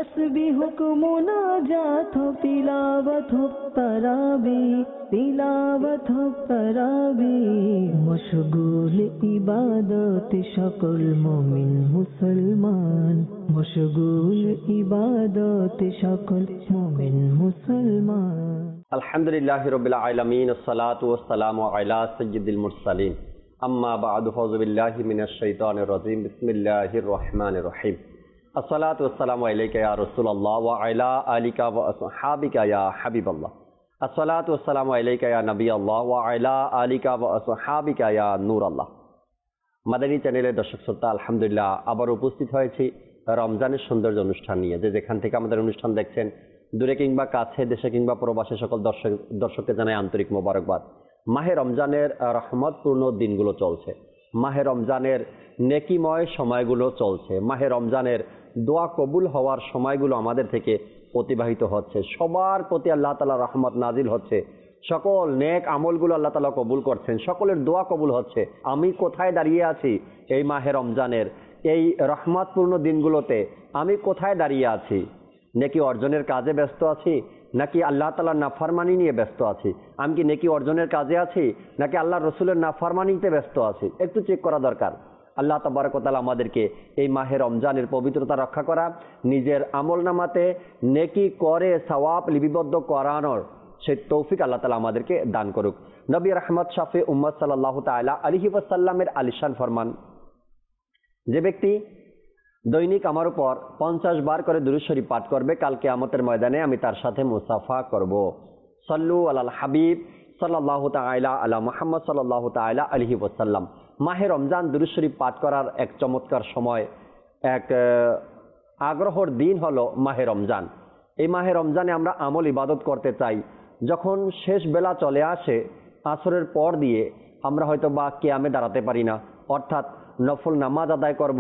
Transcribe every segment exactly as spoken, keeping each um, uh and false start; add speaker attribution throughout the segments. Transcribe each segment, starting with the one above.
Speaker 1: तस्बीह को मुनाजात हो तिलावत हो तरावी तिलावत हो तरावी मशगूल इबादत सकल मुमिन मुसलमान मशगूल इबादत सकल मुमिन मुसलमान
Speaker 2: अल्हम्दुलिल्लाहि रब्बिल आलमीन अस्सलातु वस्सलामु अला सय्यिदिल मुरसलीन अम्मा बअदु फौज़ु बिल्लाहि मिनश शैतानिर रजीम बिस्मिल्लाहिर रहमानिर रहीम अस्सलातु वस्सलामु अलैका या रसूलल्लाह व अला आलिका व अस्हाबिका या हबीबल्लाह अस्सलातु वस्सलामु अलैका या नबी अल्लाह व अला आलिका व अस्हाबिका या नूर अल्लाह। মাদানী চ্যানেলের দর্শক শ্রোতা, আলহামদুলিল্লাহ আবার উপস্থিত হয়েছি রমজানের সৌন্দর্য অনুষ্ঠান নিয়ে। যে যেখান থেকে আমাদের অনুষ্ঠান দেখছেন, দূরে কিংবা কাছে, দেশে কিংবা প্রবাসে, সকল দর্শক দর্শককে জানাই আন্তরিক মোবারকবাদ। মাহে রমজানের রহমতপূর্ণ দিনগুলো চলছে, মাহে রমজানের নেকিময় সময়গুলো চলছে, মাহে রমজানের দোয়া কবুল হওয়ার সময়গুলো আমাদের থেকে অতিবাহিত হচ্ছে। সবার প্রতি আল্লাহ তাআলা রহমত নাজিল হচ্ছে, সকল নেক আমলগুলো আল্লাহ তাআলা কবুল করছেন, সকলের দোয়া কবুল হচ্ছে। আমি কোথায় দাঁড়িয়ে আছি এই মাহে রমজানের এই রহমতপূর্ণ দিনগুলোতে? আমি কোথায় দাঁড়িয়ে আছি? নেকি অর্জনের কাজে ব্যস্ত আছি, নাকি আল্লাহ তাআলার নাফরমানি নিয়ে ব্যস্ত আছি? আমি কি নেকি অর্জনের কাজে আছি, নাকি আল্লাহ রসুলের নাফরমানিতে ব্যস্ত আছি? একটু চেক করা দরকার। আল্লাহ তাবারক ওয়া তাআলা আমাদেরকে এই মাহে রমজানের পবিত্রতা রক্ষা করা, নিজের আমলনামাতে নেকি করে সওয়াব লিপিবদ্ধ করানোর সেই তৌফিক আল্লাহ তাআলা আমাদেরকে দান করুক। নবী রাহমাত শাফি উম্মত সাল্লাল্লাহু তাআলা আলাইহি ওয়াসাল্লামের আলিশান ফরমান, যে ব্যক্তি দৈনিক আমার উপর পঞ্চাশ বার করে দুরূদ শরীফ পাঠ করবে, কাল কিয়ামতের ময়দানে আমি তার সাথে মুসাফা করব। সাল্লু আলাল হাবিব সাল্লাল্লাহু তাআলা আলা মুহাম্মদ সাল্লাল্লাহু তাআলা আলাইহি ওয়াসাল্লাম। মাহে রমজান দুরূদ শরীফ পাঠ করার এক চমৎকার সময়, এক আগ্রহর দিন হলো মাহে রমজান। এই মাহে রমজানে আমরা আমল ইবাদত করতে চাই। যখন শেষ বেলা চলে আসে, আসরের পর দিয়ে আমরা হয়তো বা কিয়ামে দাঁড়াতে পারি না, অর্থাৎ নফল নামাজ আদায় করব,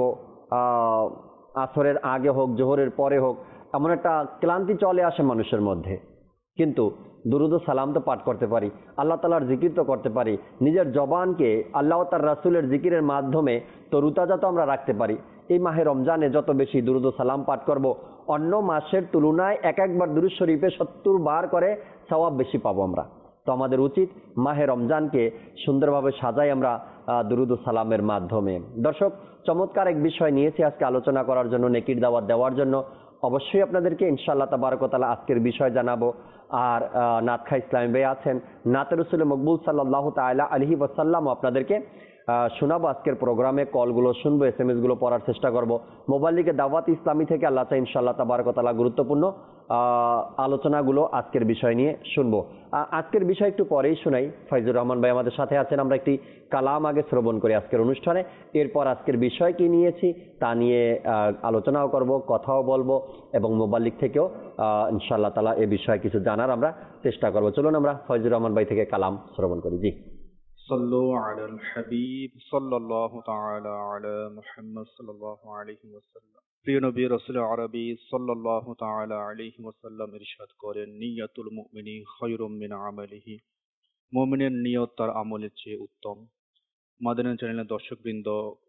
Speaker 2: আসরের আগে হোক জোহরের পরে হোক, এমন একটা ক্লান্তি চলে আসে মানুষের মধ্যে। কিন্তু দুরুদ ও সালাম তো পাঠ করতে পারি, আল্লাহ তাআলার জিকির তো করতে পারি, নিজের জবানকে আল্লাহ ও তার রাসূলের জিকিরের মাধ্যমে তরুতাজা তো আমরা রাখতে পারি। এই মাহে রমজানে যত বেশি দুরুদ ও সালাম পাঠ করব, অন্য মাসের তুলনায় এক একবার দুরূদ শরীফে সত্তর বার করে সওয়াব বেশি পাবো আমরা। তো আমাদের উচিত মাহে রমজানকে সুন্দরভাবে সাজাই আমরা দুরুদ ও সালামের মাধ্যমে। দর্শক, চমৎকার এক বিষয় নিয়েছি আজকে আলোচনা করার জন্য, নেকির দাওয়াত দেওয়ার জন্য। অবশ্যই আপনাদেরকে ইনশাআল্লাহ তাবারক ওয়া তাআলা আজকের বিষয় জানাবো। আর নাতখা ইসলামী ভাই আছেন, নাতে রসুল মকবুল সাল্লাল্লাহু তাআলা আলাইহি ওয়াসাল্লাম আপনাদেরকে শোনাবো। আজকের প্রোগ্রামে কলগুলো শুনবো, এস এম এস গুলো পড়ার চেষ্টা করবো। মোবাইল লিগে দাওয়াত ইসলামী থেকে আল্লাহ চাই ইনশাআল্লাহ তাবারক ওয়া তাআলা গুরুত্বপূর্ণ আলোচনাগুলো আজকের বিষয় নিয়ে শুনবো। আজকের বিষয় একটু পরেই শোনাই। ফয়জুর রহমান ভাই আমাদের সাথে আছেন, আমরা একটি কালাম আগে শ্রবণ করি আজকের অনুষ্ঠানে, এরপর আজকের বিষয় কি নিয়েছি তা নিয়ে আলোচনাও করব, কথাও বলবো, এবং মোবাইল লিগ থেকেও ইনশাআল্লাহ তাআলা এ বিষয়ে কিছু জানার আমরা চেষ্টা করবো। চলুন আমরা ফয়জুর রহমান ভাই থেকে কালাম শ্রবণ করি। জি।
Speaker 3: সাল্লু আলাল হাবিব সাল্লাল্লাহু তাআলা আলা মুহাম্মদ সাল্লাল্লাহু আলাইহি ওয়াসাল্লাম। প্রিয় নবী রাসূল আরবি সাল্লাল্লাহু তাআলা আলাইহি ওয়াসাল্লাম ইরশাদ করেন, নিয়াতুল মুমিনি খায়রুম মিন আমালিহি। মুমিনের নিয়ত তার আমলের চেয়ে উত্তম। মাদানী চ্যানেলের দর্শকবৃন্দ,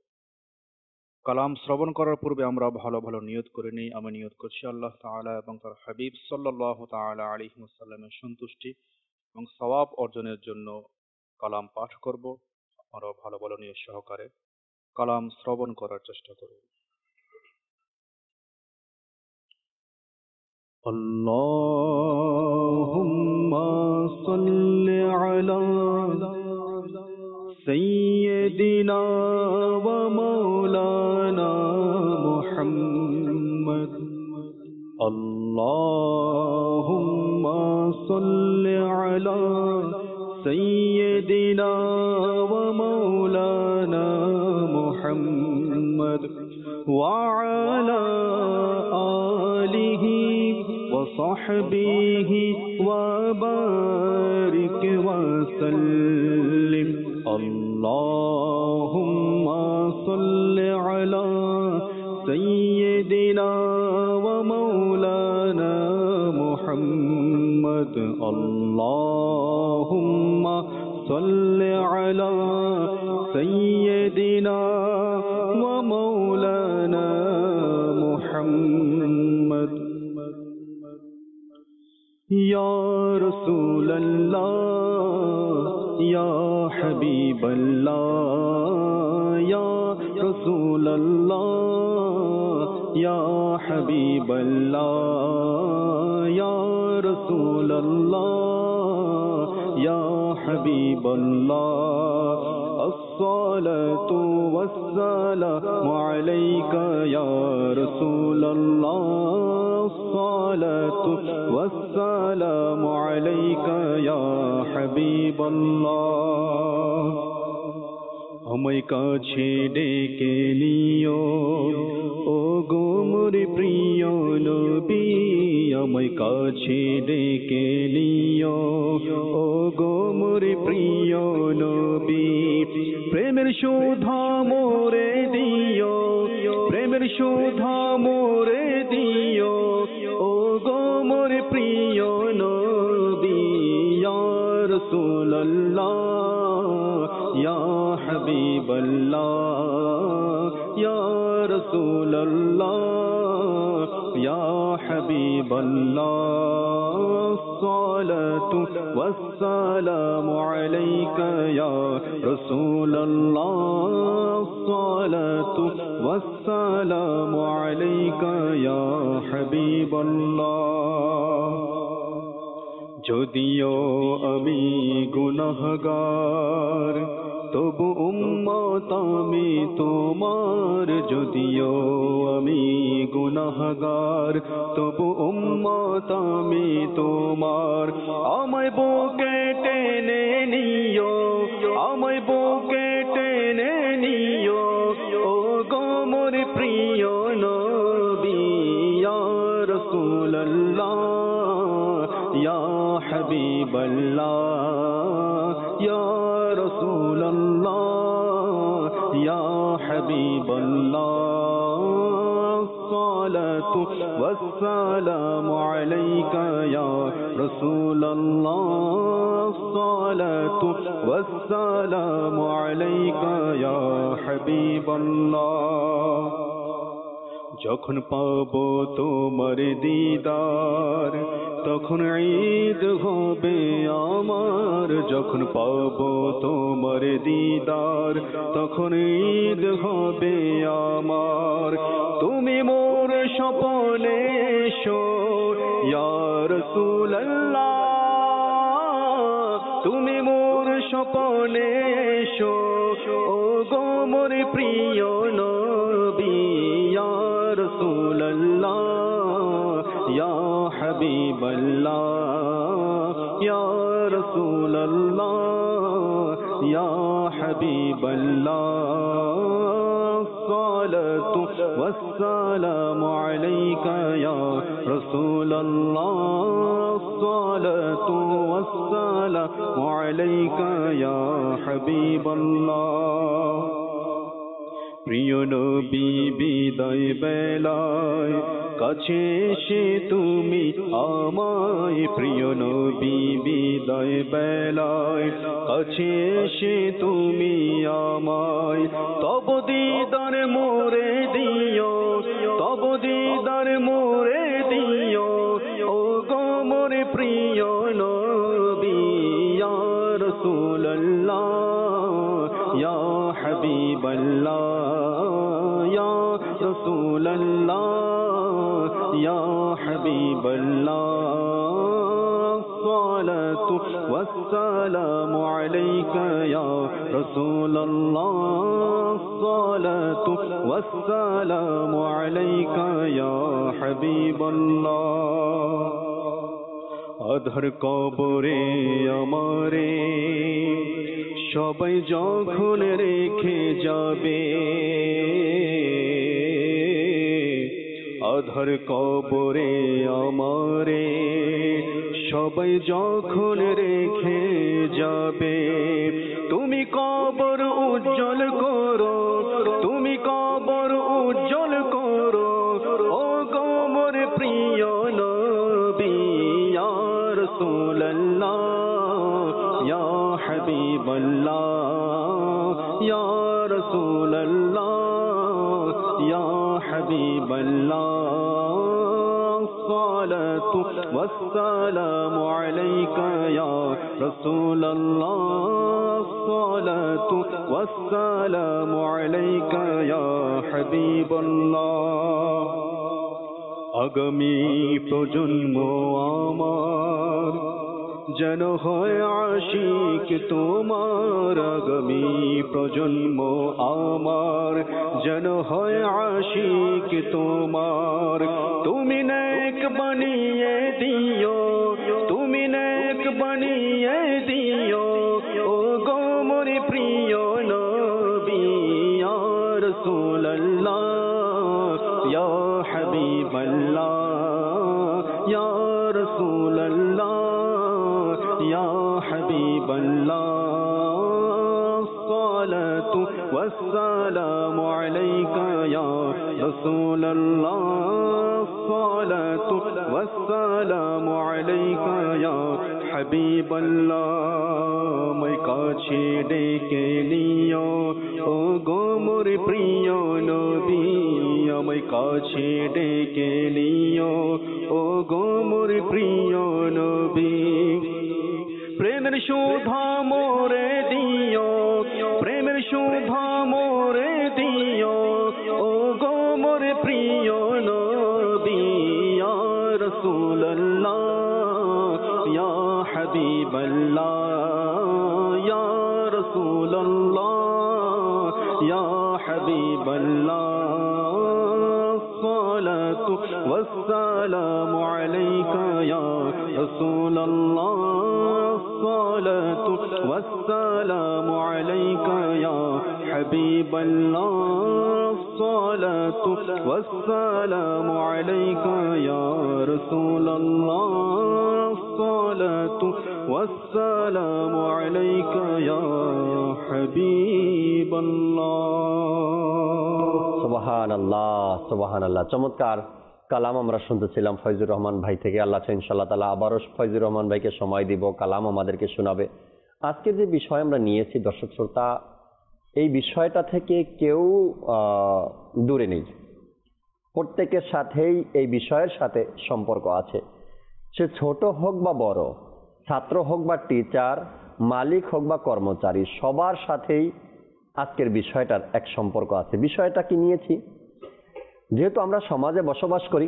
Speaker 3: কালাম শ্রবণ করার পূর্বে আমরা ভালো ভালো নিয়ত করে নেই। আমি নিয়ত করছি আল্লাহ তাআলা এবং তার হাবিব সাল্লাল্লাহু তাআলা আলাইহি ওয়াসাল্লামের সন্তুষ্টি এবং সওয়াব অর্জনের জন্য কালাম পাঠ করব। আমরা ভালো ভালো নিয়ত সহকারে কালাম শ্রবণ করার চেষ্টা করব। আল্লাহুম্মা সাল্লি আলা সাইয়্যিদিনা ওয়া মাওলানা মুহাম্মদ। আল্লাহুম্মা সাল্লি আলা সাইয়্যিদিনা ওয়া মাওলানা মুহাম্মদ ওয়া আলা আলিহি ওয়া সাহবিহি ওয়া বারিক ওয়া সাল্লিম। আল্লাহুম্মা সাল্লি আলা সাইয়্যিদিনা ওয়া মাওলানা মুহাম্মদ। আল্লাহুম্মা সাল্লি আলা সাইয়্যিদিনা ওয়া মাওলানা মুহাম্মদ। या रसूल अल्लाह या हबीब अल्लाह या रसूल अल्लाह या हबीब अल्लाह या रसूल अल्लाह या हबीब अल्लाह अस्सलातु वस्सलामु अलैका या रसूल अल्लाह अस्सलातु वस्सलामु अलैका या हबीब अल्लाह আমায় কাছে ডেকে নিও ও গো মোর প্রিয় নবী আমায় কাছে ডেকে নিও ও গো মোর প্রিয় নবী প্রেমের সুধা মোরে দিও প্রেমের সুধা মোরে দিও ও গো মোর প্রিয় নবী ইয়া রাসূলুল্লাহ या हबीब अल्लाह या रसूल अल्लाह या हबीब अल्लाह अस्सलातु वस्सलामु अलैका या रसूल अल्लाह अस्सलातु वस्सलामु अलैका या हबीब अल्लाह যদিও আমি গুনাহগার তবু উম্মত আমি তোমার যদিও আমি গুনাহগার তবু উম্মত আমি তোমার আমায় বুকে টেনে নিও আমায় বুকে টেনে নিও ও গো মোর প্রিয় নবী ইয়া রাসূলুল্লাহ या हबीब अल्लाह या रसूल अल्लाह या हबीब अल्लाह अस्सलातु वस्सलामु अलैका या रसूल अल्लाह अस्सलातु वस्सलामु अलैका या हबीब अल्लाह যখন পাবো তোমার দিদার তখন ঈদ হবে আমার যখন পাবো তোমার দিদার তখন ঈদ হবে আমার তুমি মোর স্বপনে এসো ইয়া রাসূলুল্লাহ তুমি মোর স্বপনে এসো ও গো মোর প্রিয় নবী ইয়া رسول الله يا حبيب الله يا رسول الله يا حبيب الله الصلاة والسلام عليك يا رسول الله الصلاة والسلام عليك يا حبيب الله প্রিয় নবী বিদায় বেলায় কাছে এসে তুমি আমায় প্রিয় নবী বিদায় বেলায় কাছে এসে তুমি আমায় তব দিদার মোরে দিও তব দিদার মোরে দিও ও গো মোর প্রিয় নবী ইয়া রাসূলুল্লাহ ইয়া হাবিবাল্লাহ या रसूल अल्लाह या हबीब अल्लाह अस्सलातु वस्सलामु अलैका या रसूल अल्लाह अस्सलातु वस्सलामु अलैका या हबीब अल्लाह अधर कबरे আমারে সবাই যখন রেখে যাবে আধার কবরে আমারে সবাই যখন রেখে যাবে তুমি কবর উজ্জ্বল করো তুমি কবর উজ্জ্বল করো ও গো মোর প্রিয় নবী ইয়া রাসূলুল্লাহ ইয়া হাবিবাল্লাহ ইয়া রাসূলুল্লাহ ইয়া হাবিবাল্লাহ الصلاة والسلام عليك يا رسول الله الصلاة والسلام عليك يا حبيب الله আগামী প্রজন্ম আমার যেন হয় আশিক তোমার আগামী প্রজন্ম আমার যেন হয় আশিক তোমার তুমি নেক বানিয়ে দিও তুমি নেক বানিয়ে দিও ও গো মোর প্রিয় নবী ইয়া রাসূলুল্লাহ ইয়া হাবিবাল্লাহ ইয়া রাসূলুল্লাহ يا حبيب الله الصلاة والسلام عليك يا رسول الله الصلاة والسلام عليك يا حبيب الله मैं काछे डेके नियो ओ गो मोर प्रिय नबी मैं काछे डेके नियो ओ गो मोर प्रिय नबी প্রেমের শোভা মোরে দিও প্রেমের শোভা মোরে দিও ও গো মোর প্রিয় নবী ইয়া রাসূলুল্লাহ ইয়া হাবিবাল্লাহ ইয়া রাসূলুল্লাহ ইয়া হাবিবাল্লাহ الصلاة والسلام عليك يا رسول الله الصلاة والسلام عليك يا حبيب الله الصلاة والسلام عليك يا رسول الله الصلاة والسلام عليك يا حبيب الله
Speaker 2: সুবহানাল্লাহ সুবহানাল্লাহ চমৎকার কালাম আমরা শুনতেছিলাম ফয়জুর রহমান ভাই থেকে। আল্লাহ ইনশাআল্লাহ তাআলা আবারও ফয়জুর রহমান ভাইকে সময় দিব, কালাম আমাদেরকে শোনাবে। আজকে যে বিষয় আমরা নিয়েছি দর্শক শ্রোতা, এই বিষয়টা থেকে কেউ দূরে নেই, প্রত্যেকের সাথেই এই বিষয়ের সাথে সম্পর্ক আছে। সে ছোট হোক বা বড়, ছাত্র হোক বা টিচার, মালিক হোক বা কর্মচারী, সবার সাথেই আজকের বিষয়টার এক সম্পর্ক আছে। বিষয়টা কি নিয়েছি, যেহেতু আমরা সমাজে বসবাস করি,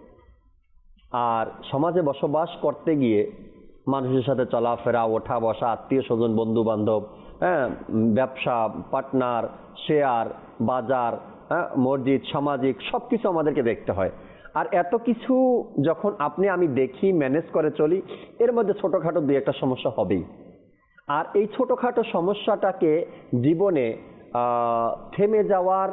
Speaker 2: আর সমাজে বসবাস করতে গিয়ে মানুষের সাথে চলাফেরা, ওঠা বসা, আত্মীয় স্বজন, বন্ধু বান্ধব, হ্যাঁ, ব্যবসা, পার্টনার, শেয়ার, বাজার, হ্যাঁ, মসজিদ, সামাজিক সব কিছু আমাদেরকে দেখতে হয়। আর এত কিছু যখন আপনি আমি দেখি, ম্যানেজ করে চলি, এর মধ্যে ছোটোখাটো দুই একটা সমস্যা হবেই। আর এই ছোটোখাটো সমস্যাটাকে জীবনে থেমে যাওয়ার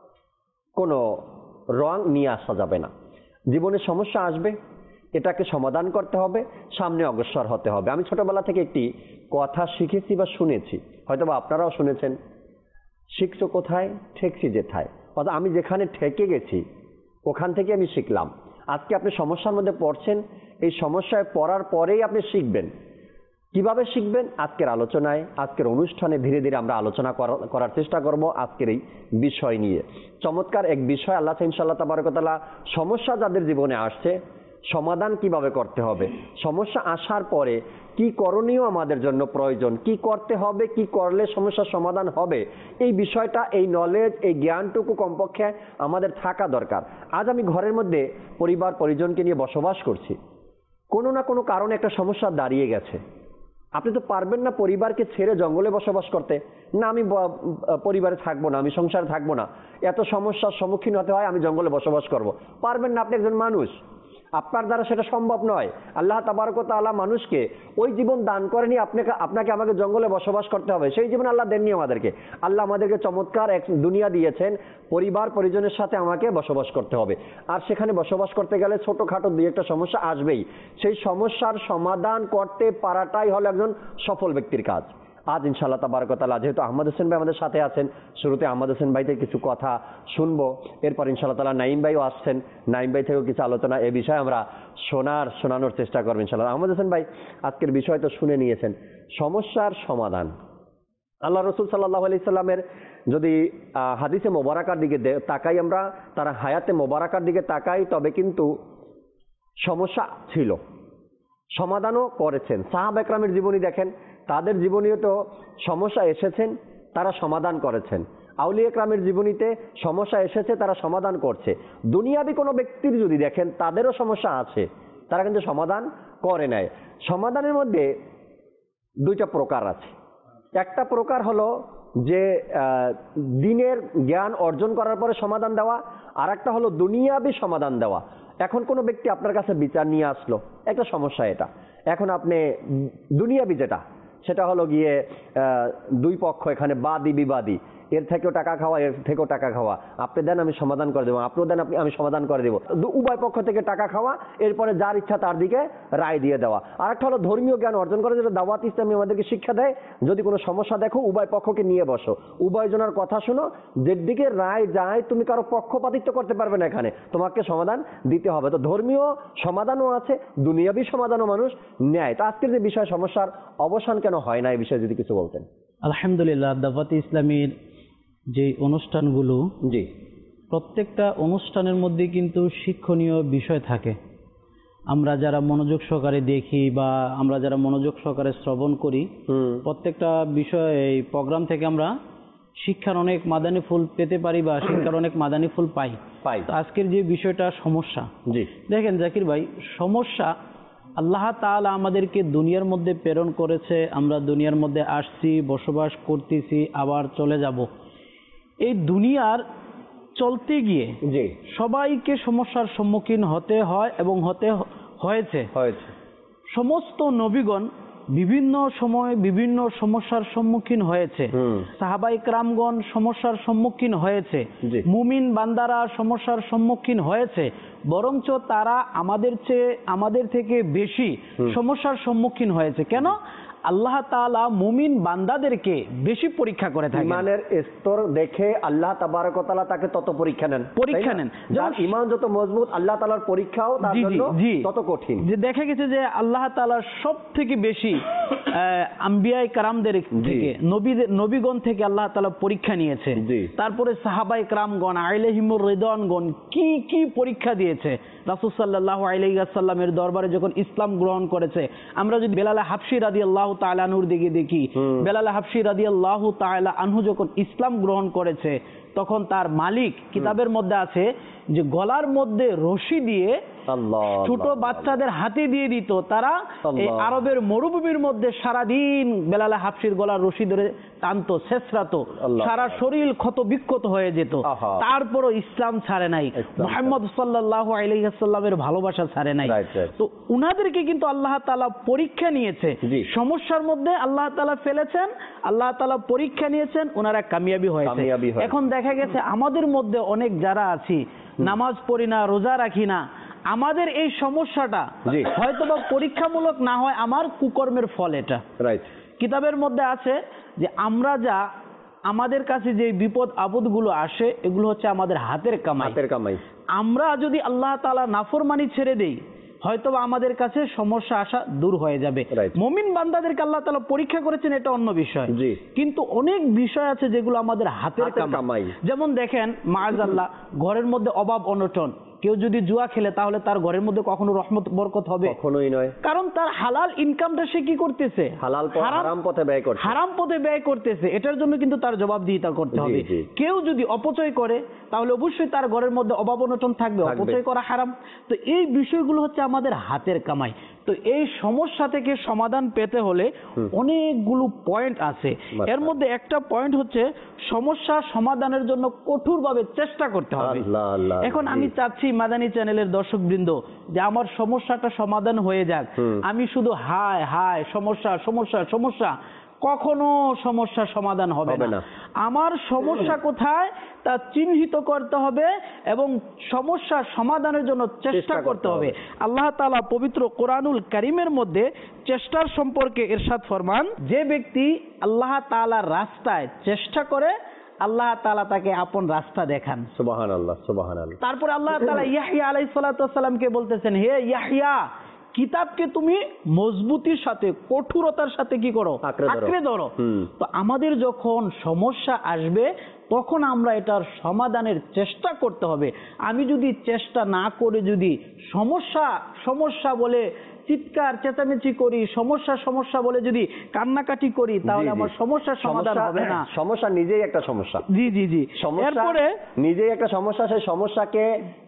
Speaker 2: কোনো রং নিয়ে আসা যাবে না। জীবনে সমস্যা আসবে, এটাকে সমাধান করতে হবে, সামনে অগ্রসর হতে হবে। আমি ছোটবেলা থেকে একটি কথা শিখেছি বা শুনেছি, হয়তো বা আপনারাও শুনেছেন, শিখছো কোথায়, ঠেকছি যেথায়। অর্থাৎ আমি যেখানে ঠেকে গেছি ওখান থেকে আমি শিখলাম। আজকে আপনি সমস্যার মধ্যে পড়ছেন, এই সমস্যায় পড়ার পরেই আপনি শিখবেন। কিভাবে শিখবেন? আজকের আলোচনায়, আজকের অনুষ্ঠানে ধীরে ধীরে আমরা আলোচনা করার চেষ্টা করব আজকের এই বিষয় নিয়ে। চমৎকার এক বিষয়, আল্লাহ ইনশাআল্লাহ তাবারক ওয়া তাআলা সমস্যা যাদের জীবনে আসছে, সমাধান কিভাবে করতে হবে, সমস্যা আসার পরে কি করণীয় আমাদের জন্য প্রয়োজন, কি করতে হবে, কি করলে সমস্যার সমাধান হবে, এই বিষয়টা, এই নলেজ, এই জ্ঞানটুকু কমপক্ষে আমাদের থাকা দরকার। আজ আমি ঘরের মধ্যে পরিবার পরিজনকে নিয়ে বসবাস করছি, কোনো না কোনো কারণে একটা সমস্যা দাঁড়িয়ে গেছে। আপনি তো পারবেন না পরিবারকে ছেড়ে জঙ্গলে বসবাস করতে, না আমি পরিবারে থাকবো না, আমি সংসারে থাকবো না, এত সমস্যার সম্মুখীন হতে হয়, আমি জঙ্গলে বসবাস করব। পারবেন না, আপনি একজন মানুষ, আপনার দ্বারা সেটা সম্ভব নয়। আল্লাহ তাবারক ওয়া তাআলা মানুষকে ওই জীবন দান করেনি আপনাকে আপনাকে আমাকে জঙ্গলে বসবাস করতে হবে, সেই জীবন আল্লাহ দেননি আমাদেরকে। আল্লাহ আমাদেরকে চমৎকার এক দুনিয়া দিয়েছেন, পরিবার পরিজনের সাথে আমাকে বসবাস করতে হবে। আর সেখানে বসবাস করতে গেলে ছোটোখাটো দুই একটা সমস্যা আসবেই, সেই সমস্যার সমাধান করতে পারাটাই হলো একজন সফল ব্যক্তির কাজ। আজ ইনশাআল্লাহ তাবারক ওয়া তাআলা যেহেতু আহমদ হোসেন ভাই আমাদের সাথে আছেন, শুরুতে আহমদ হোসেন ভাইতে কিছু কথা শুনবো, এরপর ইনশাআল্লাহ তাআলা নাইম ভাইও আসছেন, নাইম ভাই থেকেও কিছু আলোচনা এ বিষয়ে আমরা শোনার শোনানোর চেষ্টা করবো ইনশাআল্লাহ। আহমদ হোসেন ভাই, আজকের বিষয় তো শুনে নিয়েছেন, সমস্যার সমাধান। আল্লাহ রসুল সাল্লাল্লাহু আলাইহি সাল্লামের যদি হাদিসে মোবারকার দিকে তাকাই, আমরা তারা হায়াতে মোবারকার দিকে তাকাই, তবে কিন্তু সমস্যা ছিল, সমাধানও করেছেন। সাহাবা একরামের জীবনী দেখেন, তাদের জীবনীও তো সমস্যা এসেছেন, তারা সমাধান করেছেন। আউলিয়া একরামের জীবনীতে সমস্যা এসেছে, তারা সমাধান করছে। দুনিয়াবি কোনো ব্যক্তির যদি দেখেন, তাদেরও সমস্যা আছে, তারা কিন্তু সমাধান করে নেয়। সমাধানের মধ্যে দুইটা প্রকার আছে। একটা প্রকার হলো যে দিনের জ্ঞান অর্জন করার পরে সমাধান দেওয়া, আর একটা হলো দুনিয়াবি সমাধান দেওয়া। এখন কোনো ব্যক্তি আপনার কাছে বিচার নিয়ে আসলো, একটা সমস্যা এটা, এখন আপনি দুনিয়াবি যেটা, সেটা হলো গিয়ে দুই পক্ষ এখানে বাদী বিবাদী, এর থেকেও টাকা খাওয়া, এর থেকেও টাকা খাওয়া, আপনি দেন আমি সমাধান করে দেবো, আপনিও দেন আপনি আমি সমাধান করে দেবো, উভয় পক্ষ থেকে টাকা খাওয়া, এরপরে যার ইচ্ছা তার দিকে রায় দিয়ে দেওয়া। আর একটা হলো ধর্মীয় জ্ঞান অর্জন করে, যেটা দাওয়াত ইসলামী আমাদেরকে শিক্ষা দেয়, যদি কোনো সমস্যা দেখো উভয় পক্ষকে নিয়ে বসো, উভয় জনের কথা শোনো, যে দিকে রায় যায় তুমি কারো পক্ষপাতিত্ব করতে পারবে না, এখানে তোমাকে সমাধান দিতে হবে। তো ধর্মীয় সমাধানও আছে, দুনিয়াবী সমাধানও মানুষ নেয়। তো আজকের যে বিষয় সমস্যার অবসান কেন হয় না, এই বিষয়ে যদি কিছু বলতেন।
Speaker 4: আলহামদুলিল্লাহ, দাওয়াত ইসলামীর যে অনুষ্ঠানগুলো,
Speaker 2: জি,
Speaker 4: প্রত্যেকটা অনুষ্ঠানের মধ্যে কিন্তু শিক্ষণীয় বিষয় থাকে। আমরা যারা মনোযোগ সহকারে দেখি বা আমরা যারা মনোযোগ সহকারে শ্রবণ করি, প্রত্যেকটা বিষয় এই প্রোগ্রাম থেকে আমরা শিক্ষার অনেক মাদানী ফুল পেতে পারি বা শিক্ষার অনেক মাদানী ফুল পাই পাই তো আজকের যে বিষয়টা সমস্যা, জি দেখেন জাকির ভাই, সমস্যা আল্লাহ তাআলা আমাদেরকে দুনিয়ার মধ্যে প্রেরণ করেছে, আমরা দুনিয়ার মধ্যে আসছি, বসবাস করতেছি, আবার চলে যাব। এই দুনিয়ার চলতে গিয়ে জি সবাইকে সমস্যার সম্মুখীন হতে হয় এবং হতে হয়েছে হয়েছে সমস্ত নবীগণ বিভিন্ন সময় বিভিন্ন সমস্যার সম্মুখীন হয়েছে। সাহাবাই کرامগণ সমস্যার সম্মুখীন হয়েছে, মুমিন বান্দারা সমস্যার সম্মুখীন হয়েছে, বরঞ্চ তারা আমাদের চেয়ে আমাদের থেকে বেশি সমস্যার সম্মুখীন হয়েছে। কেন? আল্লাহ তাআলা মুমিন বান্দাদেরকে বেশি পরীক্ষা করে থাকেন।
Speaker 2: ইমানের স্তর দেখে আল্লাহ তাবারক ওয়া তাআলা তাকে তত পরীক্ষা নেন
Speaker 4: পরীক্ষা নেন
Speaker 2: যার ঈমান যত মজবুত, আল্লাহ তাআলার পরীক্ষাও তার জন্য তত কঠিন।
Speaker 4: যে দেখা গেছে যে আল্লাহ তাআলা সবথেকে বেশি আম্বিয়ায়ে কেরামদের থেকে, নবীদের নবীগণ থেকে আল্লাহ তাআলা পরীক্ষা নিয়েছে। তারপরে সাহাবায়ে কেরামগণ আলাইহিমুর রিদওয়ানগণ কি কি পরীক্ষা দিয়েছে। রাসূল সাল্লাল্লাহু আলাইহি ওয়াসাল্লামের দরবারে যখন ইসলাম গ্রহণ করেছে, আমরা যদি বেলাল হাবশী রাদিয়াল্লাহু তাআলা আনহুর দিকে দেখি, বেলাল হাবশী রাদিয়াল্লাহু তাআলা আনহু যখন ইসলাম গ্রহণ করেছে, তখন তার মালিক কিতাবের মধ্যে আছে যে গলার মধ্যে রশি দিয়ে ছোট বাচ্চাদের হাতে দিয়ে দিত, তারা এই আরবের মরুভূমির মধ্যে সারাদিন বেলাল হাবশীর গলার রশি ধরে টানতো, ছেঁচড়াতো, সারা শরীর ক্ষত বিক্ষত হয়ে যেত, তারপরও ইসলাম ছাড়ে নাই, মুহাম্মদ সাল্লাল্লাহু আলাইহি ওয়াসাল্লামের ভালোবাসা ছাড়ে নাই। তো উনাদেরকে কিন্তু আল্লাহ তাআলা পরীক্ষা নিয়েছে, সমস্যার মধ্যে আল্লাহ তাআলা ফেলেছেন, আল্লাহ তাআলা পরীক্ষা নিয়েছেন, ওনারা কামিয়াবি হয়েছে। এখন দেখা গেছে আমাদের মধ্যে অনেক যারা আছি, নামাজ পড়ি না, রোজা রাখি না, আমাদের এই সমস্যাটা হয়তোবা পরীক্ষামূলক না হয়, আমার কুকর্মের ফল এটা। কিতাবের মধ্যে আছে যে আমরা যা আমাদের কাছে যে বিপদ আপদগুলো আসে, এগুলো হচ্ছে আমাদের হাতের কামাই হাতের কামাই আমরা যদি আল্লাহ তাআলা নাফরমানি ছেড়ে দেই, হয়তোবা আমাদের কাছে সমস্যা আসা দূর হয়ে যাবে। মুমিন বান্দাদেরকে আল্লাহ তাআলা পরীক্ষা করেছেন, এটা অন্য বিষয়, কিন্তু অনেক বিষয় আছে যেগুলো আমাদের হাতের কামাই। যেমন দেখেন, মাআযাল্লাহ ঘরের মধ্যে অভাব অনটন, কেউ যদি জুয়া খেলে তাহলে তার ঘরের মধ্যে কখনো রহমত বরকত হবে? কখনোই নয়। কারণ তার হালাল ইনকামটা সে কি করতেছে? হালাল হারাম পথে ব্যয় করছে, হারাম পথে ব্যয় করতেছে। এটার জন্য কিন্তু তার জবাবদিহিতা করতে হবে। কেউ যদি অপচয় করে তাহলে অবশ্যই তার ঘরের মধ্যে অভাব অনটন থাকবে, অপচয় করা হারাম। তো এই বিষয়গুলো হচ্ছে আমাদের হাতের কামাই। তো এই সমস্যা থেকে সমাধান পেতে হলে অনেকগুলো পয়েন্ট আছে। এর মধ্যে একটা পয়েন্ট হচ্ছে সমস্যা সমাধানের জন্য কঠোরভাবে চেষ্টা করতে হবে। এখন আমি চাচ্ছি মাদানী চ্যানেলের দর্শকবৃন্দ যে আমার সমস্যাটা সমাধান হয়ে যাক, আমি শুধু হায় হায় সমস্যা সমস্যা সমস্যা, কখনো সমস্যা সমাধান হবে না। আমার সমস্যা কোথায় তা চিহ্নিত করতে হবে এবং সমস্যা সমাধানের জন্য চেষ্টা করতে হবে। আল্লাহ তাআলা পবিত্র কোরআনুল কারীমের মধ্যে চেষ্টার সম্পর্কে ইরশাদ ফরমান, যে ব্যক্তি আল্লাহ তাআলার রাস্তায় চেষ্টা করে, আল্লাহ তাআলা তাকে আপন রাস্তা দেখান। সুবহানাল্লাহ সুবহানাল্লাহ। তারপর আল্লাহ তাআলা ইয়াহইয়া আলাইহিস সালাতু ওয়াস সালামকে বলতেছেন, হে ইয়াহইয়া, কিতাবকে তুমি মজবুতির সাথে, কঠোরতার সাথে কি করো? আঁকড়ে ধরো। তো আমাদের যখন সমস্যা আসবে তখন আমরা এটার সমাধানের চেষ্টা করতে হবে। আমি যদি চেষ্টা না করে যদি সমস্যা সমস্যা বলে চিৎকার চেঁচামেচি করি, সমস্যা সমস্যা বলে যদি কান্নাকাটি করি, তাহলে আমার সমস্যার সমাধান হবে না।
Speaker 2: সমস্যা নিজেই একটা সমস্যা।
Speaker 4: জি জি জি
Speaker 2: এরপরে নিজেই একটা সমস্যা, সেই সমস্যাকে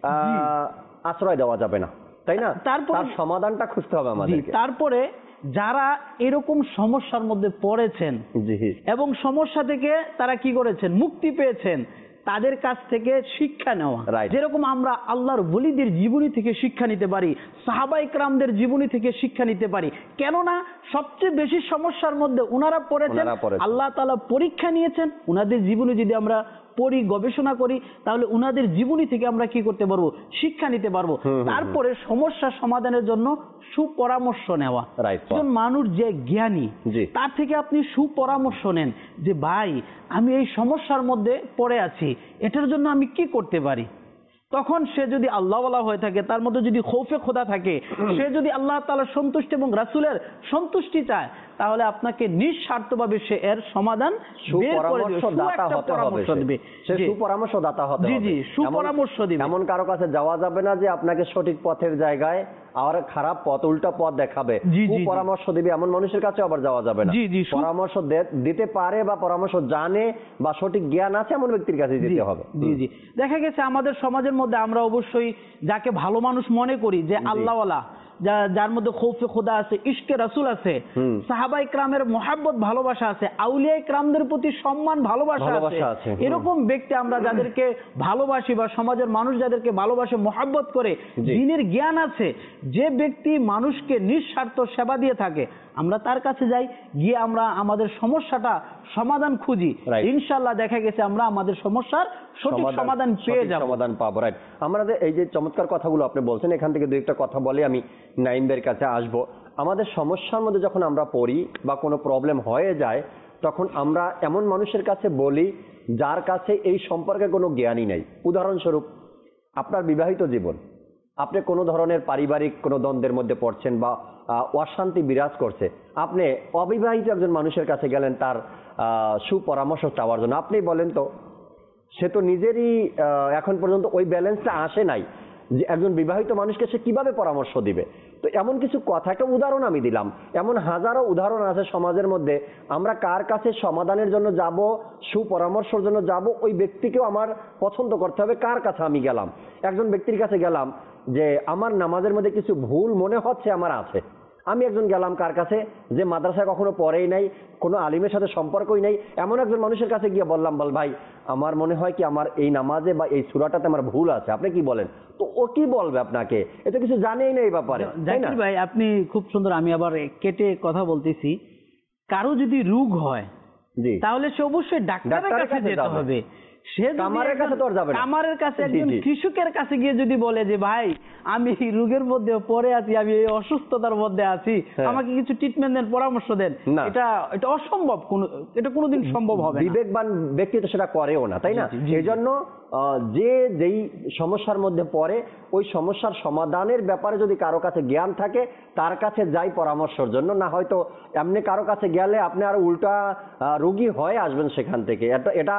Speaker 2: আশ্রয় দেওয়া যাবে না, তাই না? তারপর সমাধানটা খুঁজতে হবে আমাদেরকে।
Speaker 4: তারপরে যারা এরকম সমস্যার মধ্যে পড়েছেন এবং সমস্যা থেকে তারা কি করেছেন, মুক্তি পেয়েছেন, তাদের কাছ থেকে শিক্ষা নেওয়া। যেরকম আমরা আল্লাহর ওলিদের জীবনী থেকে শিক্ষা নিতে পারি, সাহাবায়ে কেরামদের জীবনী থেকে শিক্ষা নিতে পারি। কেননা সবচেয়ে বেশি সমস্যার মধ্যে উনারা পড়েছেন, আল্লাহ তাআলা পরীক্ষা নিয়েছেন। উনাদের জীবনী যদি আমরা পড়ি, গবেষণা করি, তাহলে উনাদের জীবনী থেকে আমরা কি করতে পারবো, শিক্ষা নিতে পারবো। তারপরে সমস্যা সমাধানের জন্য সুপরামর্শ নেওয়া। একজন মানুষ যে জ্ঞানী, তার থেকে আপনি সুপরামর্শ নেন যে ভাই আমি এই সমস্যার মধ্যে পড়ে আছি, এটার জন্য আমি কি করতে পারি। তখন সে যদি আল্লাহওয়ালা হয়ে থাকে, তার মধ্যে যদি খৌফে খোদা থাকে, সে যদি আল্লাহ তাআলার সন্তুষ্টি এবং রাসূলের সন্তুষ্টি চায়, তাহলে আপনাকে নিঃস্বার্থভাবে সে এর সমাধান বের করে দিবে, সুপরামর্শ দিবে।
Speaker 2: সে সুপরামর্শদাতা হতে হবে।
Speaker 4: জি জি সুপরামর্শ দিবে।
Speaker 2: এমন কারো কাছে যাওয়া যাবে না যে আপনাকে সঠিক পথের জায়গায় আর খারাপ পথ, উল্টা পথ দেখাবে, পরামর্শ দিবে, এমন মানুষের কাছে আবার যাওয়া যাবে না। পরামর্শ দিতে পারে বা পরামর্শ জানে বা সঠিক জ্ঞান আছে এমন ব্যক্তির কাছে যেতে হবে।
Speaker 4: জি জি দেখা গেছে আমাদের সমাজের মধ্যে আমরা অবশ্যই যাকে ভালো মানুষ মনে করি, যে আল্লাহওয়ালা, যার মধ্যে খৌফে খোদা আছে, ইশকে রাসূল আছে, সাহাবায়ে কেরামের মহব্বত ভালোবাসা আছে, আউলিয়ায়ে কেরামদের প্রতি সম্মান ভালোবাসা আছে, এরকম ব্যক্তি আমরা যাদেরকে ভালোবাসি বা সমাজের মানুষ যাদেরকে ভালোবাসে, মহব্বত করে, দ্বীনের জ্ঞান আছে, যে ব্যক্তি মানুষকে নিঃস্বার্থ সেবা দিয়ে থাকে, আমরা তার কাছে যাই, গিয়ে আমরা আমাদের সমস্যাটা সমাধান খুঁজি। ইনশাআল্লাহ দেখা গেছে আমরা আমাদের সমস্যার সঠিক সমাধান পেয়ে যাব,
Speaker 2: সমাধান পাবো। রাইট। আমরা এই যে চমৎকার কথাগুলো আপনি বলছেন, এখান থেকে দুই একটা কথা বলে আমি নাইমদের কাছে আসব। আমাদের সমস্যার মধ্যে যখন আমরা পড়ি বা কোনো প্রবলেম হয়ে যায়, তখন আমরা এমন মানুষের কাছে বলি যার কাছে এই সম্পর্কে কোনো জ্ঞানই নাই। উদাহরণস্বরূপ আপনার বিবাহিত জীবন, আপনি কোনো ধরনের পারিবারিক কোনো দ্বন্দ্বের মধ্যে পড়ছেন বা অশান্তি বিরাজ করছে, আপনি অবিবাহিত একজন মানুষের কাছে গেলেন তার সুপরামর্শ চাওয়ার জন্য। আপনি বলেন তো, সে তো নিজেরই এখন পর্যন্ত ওই ব্যালেন্সটা আসে নাই যে একজন বিবাহিত মানুষকে সে কিভাবে পরামর্শ দিবে। তো এমন কিছু কথা, একটা উদাহরণ আমি দিলাম, এমন হাজারো উদাহরণ আছে সমাজের মধ্যে। আমরা কার কাছে সমাধানের জন্য যাব, সুপরামর্শের জন্য যাব, ওই ব্যক্তিকেও আমার পছন্দ করতে হবে কার কাছে আমি গেলাম। একজন ব্যক্তির কাছে গেলাম যে আমার নামাজের মধ্যে কিছু ভুল মনে হচ্ছে আমার আছে, আমি একজন গেলাম কার কাছে, যে মাদ্রাসায় কখনো পড়েই নাই, কোনো আলিমের সাথে সম্পর্কই নাই, এমন একজন মানুষের কাছে গিয়ে বললাম, বল ভাই আমার মনে হয় কি আমার এই নামাজে বা এই সূরাটাতে আমার ভুল আছে, আপনি কি বলেন? তো ও কি বলবে আপনাকে? এটা কিছু জানেই না এই ব্যাপারে।
Speaker 4: জাকির ভাই আপনি খুব সুন্দর, আমি আবার কেটে কথা বলতেছি। কারো যদি রোগ হয় তাহলে সে অবশ্যই ডাক্তারের কাছে যেতে হবে। সে কামারের কাছে তো যাবে না। কামারের কাছে, একজন কৃষকের কাছে গিয়ে যদি বলে যে ভাই আমি রোগের মধ্যে পড়ে আছি, আমি এই অসুস্থতার মধ্যে আছি, আমাকে কিছু ট্রিটমেন্টের পরামর্শ দেন, এটা এটা অসম্ভব, কোন এটা কোনোদিন সম্ভব হবে না।
Speaker 2: বিবেকবান ব্যক্তি তো সেটা করেও না, তাই না? এই জন্য যে যেই সমস্যার মধ্যে পড়ে ওই সমস্যার সমাধানের ব্যাপারে যদি কারো কাছে জ্ঞান থাকে তার কাছে যাই পরামর্শের জন্য। না হয়তো এমনি কারো কাছে গেলে আপনি আরো উল্টা রোগী হয়ে আসবেন সেখান থেকে। এটা এটা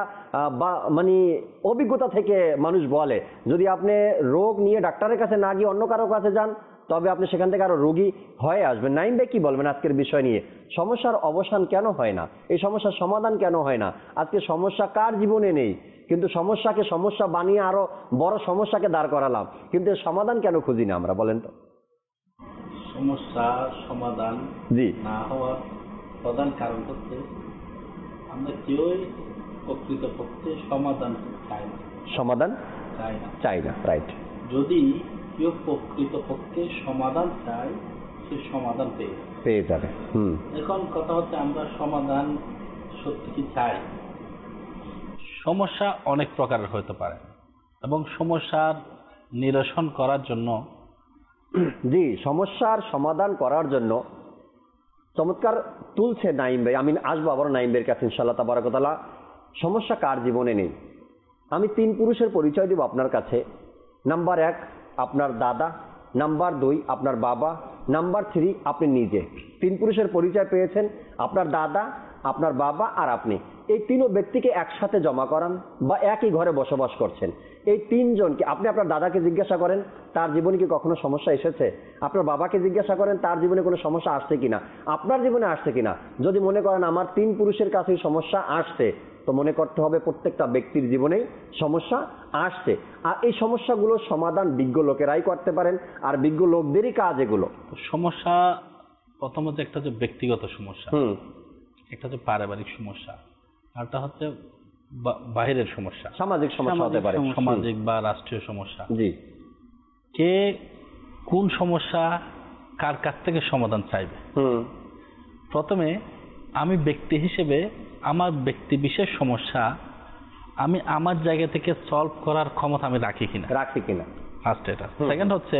Speaker 2: মানে অভিজ্ঞতা থেকে মানুষ বলে, যদি আপনি রোগ নিয়ে ডাক্তারের কাছে না গিয়ে অন্য কারো কাছে যান, তবে আপনি সেখান থেকে আরো রোগী হয়ে আসবেন। নাইম ভাই কি বলবেন আজকের বিষয় নিয়ে? সমস্যার অবসান কেন হয় না? এই সমস্যার সমাধান কেন হয় না? আজকে সমস্যা কার জীবনে নেই, কিন্তু সমস্যাকে সমস্যা বানিয়ে আরো বড় সমস্যাকে দাঁড় করালাম, কিন্তু সমাধান কেন খুঁজি না আমরা, বলেন তো?
Speaker 5: সমস্যার সমাধান জি না হওয়ার প্রধান কারণ হচ্ছে আমরা কেউই প্রকৃতপক্ষে সমাধান চাই না।
Speaker 2: সমাধান
Speaker 5: চাই না
Speaker 2: চাই না রাইট।
Speaker 5: যদি কেউ প্রকৃতপক্ষে সমাধান চায়, সে সমাধান পেয়ে
Speaker 2: পেয়ে যাবে। হুম
Speaker 5: এখন কথা হচ্ছে আমরা সমাধান সত্যি কি চাই? সমস্যা অনেক প্রকারের হতে পারে এবং সমস্যার নিরসন করার জন্য
Speaker 2: জি সমস্যার সমাধান করার জন্য চমৎকার তুলছে নাইম ভাই। আমি আসবো আবার নাইম ভাইয়ের কাছে ইনশাআল্লাহ তাবারাক ওয়া তাআলা। সমস্যা কার জীবনে নেই? আমি তিন পুরুষের পরিচয় দেব আপনার কাছে। নাম্বার এক আপনার দাদা, নাম্বার দুই আপনার বাবা, নাম্বার থ্রি আপনি নিজে। তিন পুরুষের পরিচয় পেয়েছেন, আপনার দাদা, আপনার বাবা আর আপনি। এই তিনও ব্যক্তিকে একসাথে জমা করান বা একই ঘরে বসবাস করছেন, এই তিনজনকে আপনি আপনার দাদাকে জিজ্ঞাসা করেন তার জীবনে কি কখনো সমস্যা এসেছে, আপনার বাবাকে জিজ্ঞাসা করেন তার জীবনে কোনো সমস্যা আসছে কিনা, আপনার জীবনে আসছে কিনা। যদি মনে করেন আমার তিন পুরুষের কাছে সমস্যা আসছে, তো মনে করতে হবে প্রত্যেকটা ব্যক্তির জীবনেই সমস্যা আসছে। আর এই সমস্যাগুলোর সমাধান বিজ্ঞ লোকেরাই করতে পারেন, আর বিজ্ঞ লোকদেরই কাজ এগুলো।
Speaker 5: সমস্যা প্রথমত একটা হচ্ছে ব্যক্তিগত সমস্যা,
Speaker 2: হুম
Speaker 5: একটা হচ্ছে পারিবারিক সমস্যা, আরটা হচ্ছে বাহিরের সমস্যা,
Speaker 2: সামাজিক সমস্যা হতে পারে,
Speaker 5: সামাজিক বা রাষ্ট্রীয় সমস্যা।
Speaker 2: জি,
Speaker 5: কে কোন সমস্যা কার কাছ থেকে সমাধান চাইবে।
Speaker 2: হুম
Speaker 5: প্রথমে আমি ব্যক্তি হিসেবে আমার ব্যক্তি বিশেষ সমস্যা আমি আমার জায়গা থেকে সলভ করার ক্ষমতা আমি রাখি কিনা
Speaker 2: রাখি কিনা
Speaker 5: ফার্স্ট এটা। সেকেন্ড হচ্ছে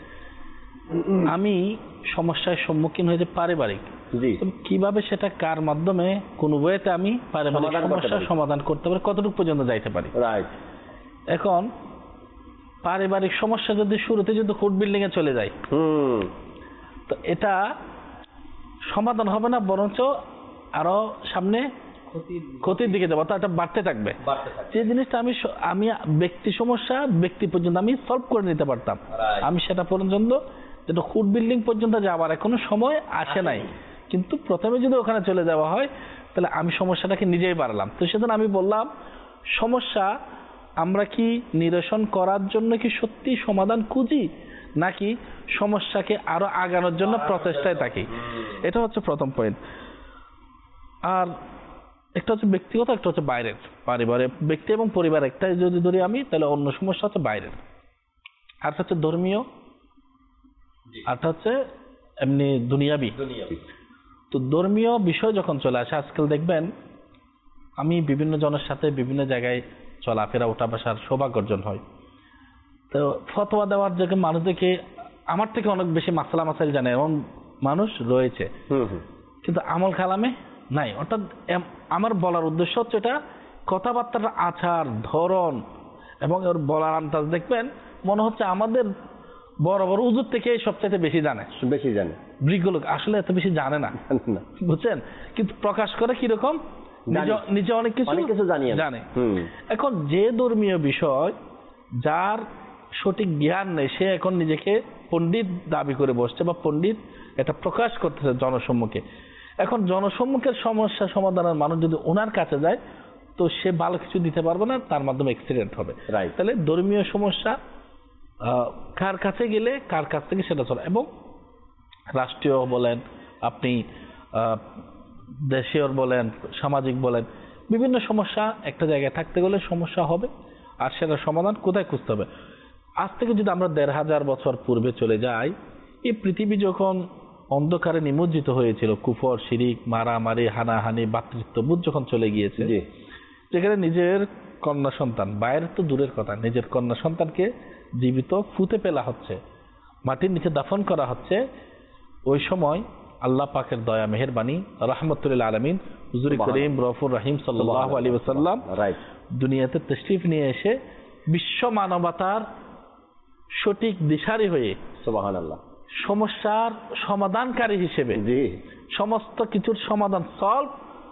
Speaker 5: আমি সমস্যার সম্মুখীন হয়েছে পারিবারিক,
Speaker 2: জি,
Speaker 5: কিভাবে সেটা কার মাধ্যমে কোন ওয়েতে আমি পারিবারিক সমস্যার সমাধান করতে পারি, কতটুকু পর্যন্ত যাইতে পারি।
Speaker 2: রাইট।
Speaker 5: এখন পারিবারিক সমস্যা যদি শুরুতে যদি ফুড বিল্ডিং এ চলে যায়,
Speaker 2: হুম
Speaker 5: তো এটা সমাধান হবে না, বরঞ্চ আরো সামনে ক্ষতির দিকে যাবো, এটা বাড়তে থাকবে। যে জিনিসটা আমি আমি ব্যক্তি সমস্যা ব্যক্তি পর্যন্ত আমি সলভ করে নিতে পারতাম, আমি সেটা পর্যন্ত যেটা ফুড বিল্ডিং পর্যন্ত যাওয়ার এখনো সময় আসে নাই, কিন্তু প্রথমে যদি ওখানে চলে যাওয়া হয় তাহলে আমি সমস্যাটাকে নিজেই বাড়ালাম। তো সেজন্য আমি বললাম সমস্যা আমরা কি নিরসন করার জন্য কি সত্যি সমাধান খুঁজি, নাকি সমস্যাকে আরো আগানোর জন্য প্রচেষ্টায় থাকি, এটা হচ্ছে প্রথম পয়েন্ট। আর একটা হচ্ছে ব্যক্তিগত, একটা হচ্ছে বাইরের। পারিবারিক ব্যক্তি এবং পরিবার একটাই যদি ধরি আমি, তাহলে অন্য সমস্যা হচ্ছে বাইরের, আরটা হচ্ছে ধর্মীয়, আরটা হচ্ছে এমনি দুনিয়াবি। তো ধর্মীয় বিষয় যখন চলে আসে, আজকাল দেখবেন আমি বিভিন্ন জনের সাথে বিভিন্ন জায়গায় চলাফেরা ওঠা বসার সৌভাগ্য অর্জন হয়, তো ফতোয়া দেওয়ার জায়গায় মানুষদেরকে আমার থেকে অনেক বেশি মাসালা মাসাইল জানে এমন মানুষ রয়েছে, কিন্তু আমল কালামে নাই। অর্থাৎ আমার বলার উদ্দেশ্য হচ্ছে এটা কথাবার্তার আচার ধরন এবং ওর বলার আন্দাজ দেখবেন মনে হচ্ছে আমাদের বড় বড় উজুর থেকে সবচাইতে বেশি জানে
Speaker 2: বেশি জানে
Speaker 5: বৃদ্ধ লোক আসলে এত বেশি জানে না, বুঝছেন, কিন্তু প্রকাশ করে কিরকম নিজে অনেক কিছু জানে। এখন যে ধর্মীয় বিষয় যার সঠিক জ্ঞান নেই, সে এখন নিজেকে পণ্ডিত দাবি করে বসছে বা পণ্ডিত এটা প্রকাশ করতেছে জনসম্মুখে। এখন জনসম্মুখের সমস্যা সমাধানের মানুষ যদি ওনার কাছে যায়, তো সে ভালো কিছু দিতে পারবে না, তার মাধ্যমে অ্যাক্সিডেন্ট হবে। তাহলে ধর্মীয় সমস্যা কার কাছে গেলে কার কাছ থেকে সেটা চলে, এবং রাষ্ট্রীয় বলেন আপনি দেশীয় বলেন সামাজিক বলেন, বিভিন্ন সমস্যা একটা জায়গায় থাকতে গেলে সমস্যা হবে, আর সেটা সমাধান কোথায় খুঁজতে হবে। আজ থেকে যদি আমরা দেড় হাজার বছর পূর্বে চলে যাই, এই পৃথিবী যখন অন্ধকারে নিমজ্জিত হয়েছিল, কুফর শিরিক মারামারি হানাহানি ভ্রাতৃত্ববোধ যখন চলে গিয়েছে, যেখানে নিজের কন্যা সন্তান, বাইরের তো দূরের কথা, নিজের কন্যা সন্তানকে জীবিত ফুতে ফেলা হচ্ছে, মাটির নিচে দাফন করা হচ্ছে, ওই সময় আল্লাহ পাকের দয়া মেহেরবানি রাহমাতুল আলামিন হুজুর করিম রফুর রহিম সাল্লাল্লাহু আলাইহি ওয়াসাল্লাম দুনিয়াতে তাশরীফ নিয়ে এসে বিশ্ব মানবতার সঠিক দিশারি হয়ে
Speaker 2: সুবহানাল্লাহ
Speaker 5: সমস্যার সমাধানকারী হিসেবে সমস্ত কিছুর সমাধান সলভ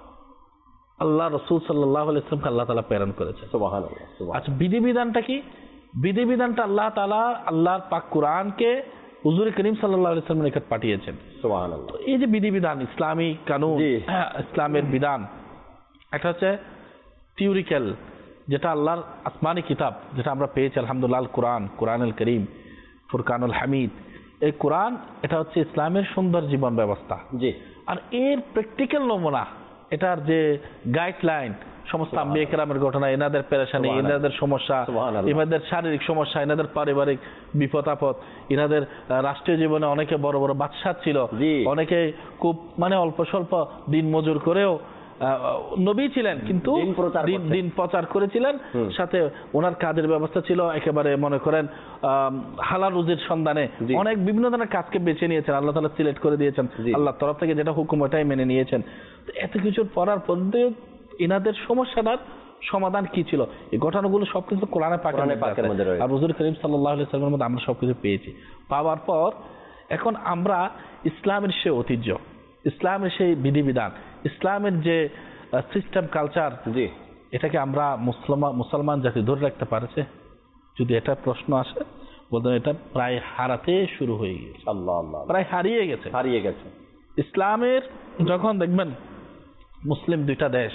Speaker 5: আল্লাহ রাসূল সাল্লাল্লাহু আলাইহি ওয়াসাল্লামকে আল্লাহ তাআলা প্রেরণ করেছে। সুবহানাল্লাহ। আচ্ছা, বিধিবিধানটা কি? বিধিবিধানটা আল্লাহ তাআলা আল্লাহর পাক কোরআনকে হুজুর করিম সাল্লাল্লাহু আলাইহি ওয়াসাল্লামের নিকট পাঠিয়েছেন। সুবহানাল্লাহ। এই যে বিধিবিধান, ইসলামী কানুন, ইসলামের বিধান, একটা হচ্ছে থিওরিক্যাল, যেটা আল্লাহর আসমানি কিতাব, যেটা আমরা পেয়েছি আলহামদুলিল্লাহ, কোরআন, কোরআনুল করিম, ফুরকানুল হামিদ। এই কোরআন এটা হচ্ছে ইসলামের সুন্দর জীবন ব্যবস্থা। জি। আর এর প্র্যাকটিক্যাল নমুনা, এটার যে গাইডলাইন, সমস্ত আম্বিয়া কেরামের ঘটনা, এনাদের পেরেশানি, এনাদের সমস্যা, এনাদের শারীরিক সমস্যা, এনাদের পারিবারিক বিপদ আপদ, এনাদের রাষ্ট্রীয় জীবনে অনেকে বড় বড় বাদশা ছিল, অনেকে খুব মানে অল্প স্বল্প দিন মজুর করেও নবী ছিলেন, কিন্তু দিন প্রচার করেছিলেন, সাথে ওনার কাজের ব্যবস্থা ছিল একেবারে মনে করেন হালাল রুজির সন্ধানে অনেক বিভিন্ন ধরনের কাজকে বেছে নিয়েছেন, আল্লাহ তাআলা সিলেক্ট করে দিয়েছেন, আল্লাহর তরফ থেকে যেটা হুকুম ওটাই মেনে নিয়েছেন। এত কিছুর পড়ার পরেও এনাদের সমস্যাটার সমাধান কি ছিল, এই ঘটনাগুলো সবকিছু কোরআনে পাকের মধ্যে রয়েছে, আর হুজুর করিম সাল্লাল্লাহু আলাইহি ওয়াসাল্লামের মধ্যে আমরা সবকিছু পেয়েছি। পাওয়ার পর এখন আমরা ইসলামের সেই ঐতিহ্য, ইসলামের সেই বিধিবিধান, ইসলামের যে সিস্টেম কালচার, জি, এটাকে আমরা মুসলমান মুসলমান জাতি ধরে রাখতে পারছে? যদি এটা প্রশ্ন আসে, বলতেন এটা প্রায় হারাতে শুরু হয়ে গেছে, আল্লাহ আল্লাহ, প্রায় হারিয়ে গেছে হারিয়ে গেছে ইসলামের যখন দেখবেন মুসলিম দুইটা দেশ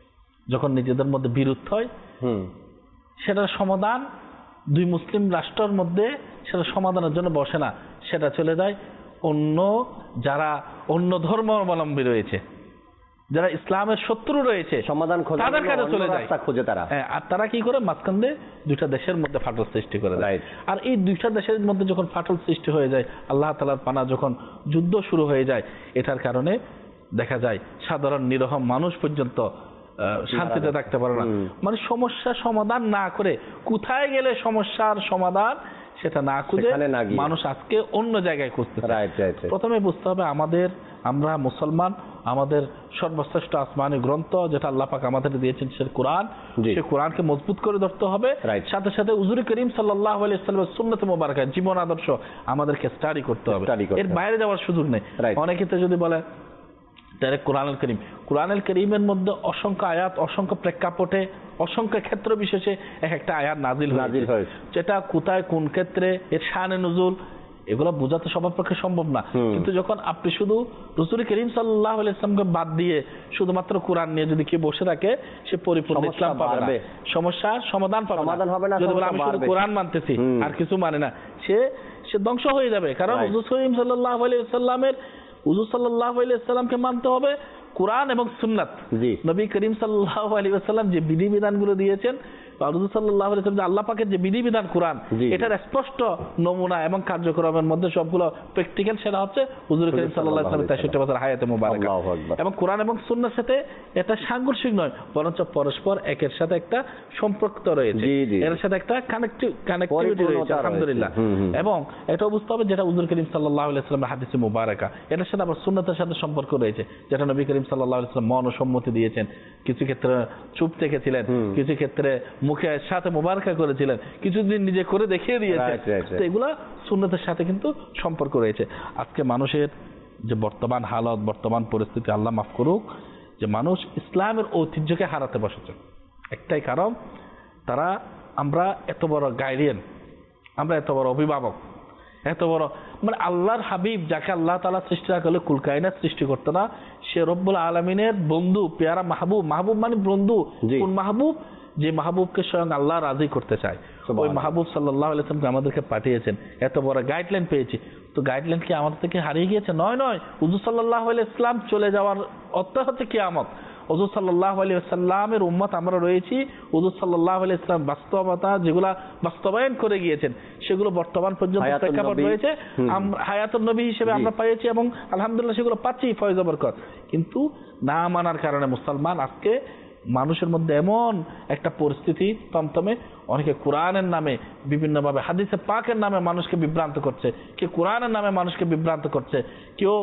Speaker 5: যখন নিজেদের মধ্যে বিরোধ হয়, হুম, সেটার সমাধান দুই মুসলিম রাষ্ট্রের মধ্যে সেটা সমাধানের জন্য বসে না, সেটা চলে যায় অন্য যারা অন্য ধর্মাবলম্বী রয়েছে, যারা ইসলামের শত্রু রয়েছে, সমাধান তাদের কাছে চলে যায়, খোঁজে তারা। আর তারা কি করে? মাঝখান দিয়ে দুইটা দেশের মধ্যে ফাটল সৃষ্টি করে দেয়। আর এই দুইটা দেশের মধ্যে যখন ফাটল সৃষ্টি হয়ে যায়, আল্লাহ তাআলার পানা যখন যুদ্ধ শুরু হয়ে যায়, এটার কারণে দেখা যায় সাধারণ নিরহ মানুষ পর্যন্ত শান্তিতে থাকতে পারে না। মানে সমস্যা সমাধান না করে কোথায় গেলে সমস্যার সমাধান সেটা না খুঁজে মানুষ আজকে অন্য জায়গায় খুঁজতেছে। প্রথমে বুঝতে হবে আমাদের, আমরা মুসলমান, আমাদের সর্বশ্রেষ্ঠ আসমানি গ্রন্থ যেটা আল্লাহ পাক আমাদের দিয়েছেন সে কোরআন, সে কোরআনকে মজবুত করে ধরতে হবে। সাথে সাথে হুজুর করিম সাল্লাল্লাহু আলাইহি ওয়াসাল্লামের সুন্নাত মুবারাকা জীবন আদর্শ আমাদেরকে স্টাডি করতে হবে, এর বাইরে যাওয়ার সুযোগ নেই। অনেকে তো যদি বলে ডাইরেক্ট কোরআনুল কারীম, কোরআনুল কারীমের মধ্যে অসংখ্য আয়াত, অসংখ্য প্রেক্ষাপটে, অসংখ্য ক্ষেত্র বিশেষে এক একটা আয়াত নাজিল নাজিল হয়েছে, যেটা কোথায় কোন ক্ষেত্রে এর শানে নুজুল এগুলো বোঝাতে সবার পক্ষে সম্ভব না। কিন্তু যখন আপনি শুধু রাসূল করিম সাল্লাল্লাহু আলাইহি ওয়াসাল্লামকে বাদ দিয়ে শুধুমাত্র কোরআন নিয়ে যদি কেউ বসে থাকে, সে পরিপূর্ণ ইসলাম পাবে না, সমস্যার সমাধান পাবে না। যদি বলে আমি শুধু কোরআন মানতেছি আর কিছু মানে না, সে সে ধ্বংস হয়ে যাবে। কারণ রাসূল করিম সাল্লাল্লাহু আলাইহি ওয়াসাল্লামের হুজুর সাল্লাল্লাহু আলাইহি ওয়াসাল্লামকে মানতে হবে কোরআন এবং সুন্নাত। নবী করিম সাল্লাল্লাহু আলাইহি ওয়াসাল্লাম যে বিধিবিধানগুলো দিয়েছেন, হুজুর সাল্লাল্লাহু আলাইহি ওয়াসাল্লাম আল্লাহ পাকের যে বিধিবিধান কোরআন, এটার স্পষ্ট নমুনা এবং কার্যক্রমের মধ্যে সবগুলো প্র্যাকটিক্যাল, সেটা হচ্ছে হুজুর করিম সাল্লাল্লাহু আলাইহি ওয়াসাল্লামের তেষট্টি বছর হায়াতে মুবারাকা। এবং কোরআন এবং সুন্নাহর সাথে এটা সাংঘর্ষিক নয়, বরঞ্চ পরস্পর একের সাথে একটা সম্পর্ক রয়েছে, এর সাথে একটা কানেক্টিভ কানেক্টিভিটি রয়েছে, আলহামদুলিল্লাহ। এবং এটা বুঝতে হবে যেটা হুজুর করিম সাল্লাল্লাহু আলাইহি ওয়াসাল্লামের হাদিসে মুবারাকা, এটার সাথে আবার সুন্নাতের সাথে সম্পর্ক রয়েছে, যেটা নবী করিম সাল্লাল্লাহু আলাইহি ওয়াসাল্লাম মন ও সম্মতি দিয়েছেন, কিছু ক্ষেত্রে চুপ থেকেছিলেন, কিছু ক্ষেত্রে মুখে সাথে মুবারকা করেছিলেন, কিছুদিন নিজে করে দেখিয়ে দিয়েছেন। এগুলা সুন্নাতের সাথে কিন্তু সম্পর্ক রয়েছে। আজকে মানুষের যে বর্তমান হালত, বর্তমান পরিস্থিতি, আল্লাহ মাফ করুক, যে মানুষ ইসলামের ঐতিহ্যকে হারাতে বসেছে। একটাই কারণ, তারা আমরা এত বড় গাইডিয়ান, আমরা এত বড় অভিভাবক, এত বড় মানে আল্লাহর হাবিব যাকে আল্লাহ তাআলা সৃষ্টি করলে কুল কায়নাত সৃষ্টি করতো না, সে রব্বুল আলামিনের বন্ধু, পেয়ারা মাহবুব, মাহবুব মানে বন্ধু, কোন মাহবুব? যে মাহবুবকে স্বয়ং আল্লাহ রাজি করতে চায়, ওই মাহবুব সাল্লাল্লাহু আলাইহি ওয়াসাল্লাম আমাদেরকে পাঠিয়েছেন, এত বড় গাইডলাইন পেয়েছি। তো গাইডলাইন কি আমাদের থেকে হারিয়ে গিয়েছে? নয় নয়, হুজুর সাল্লাল্লাহু আলাইহি ওয়াসাল্লাম চলে যাওয়ার অর্থ হচ্ছে কিয়ামত। হুজুর সাল্লাল্লাহু আলাইহি ওয়াসাল্লামের উম্মত আমরা রয়েছি, হুজুর সাল্লাল্লাহু আলাইহি ওয়াসাল্লাম বাস্তবতা যেগুলা বাস্তবায়ন করে গিয়েছেন সেগুলো বর্তমান পর্যন্ত প্রেক্ষাপট রয়েছে, আমরা হায়াতুন নবী হিসেবে আমরা পেয়েছি এবং আলহামদুলিল্লাহ সেগুলো পাচ্ছি ফয়জ বরকত। কিন্তু না মানার কারণে মুসলমান আজকে মানুষের মধ্যে এমন একটা পরিস্থিতি তমতমে, অনেকে কোরআনের নামে বিভিন্নভাবে, হাদিসে পাকের নামে মানুষকে বিভ্রান্ত করছে, কেউ কোরআনের নামে মানুষকে বিভ্রান্ত করছে, কেউ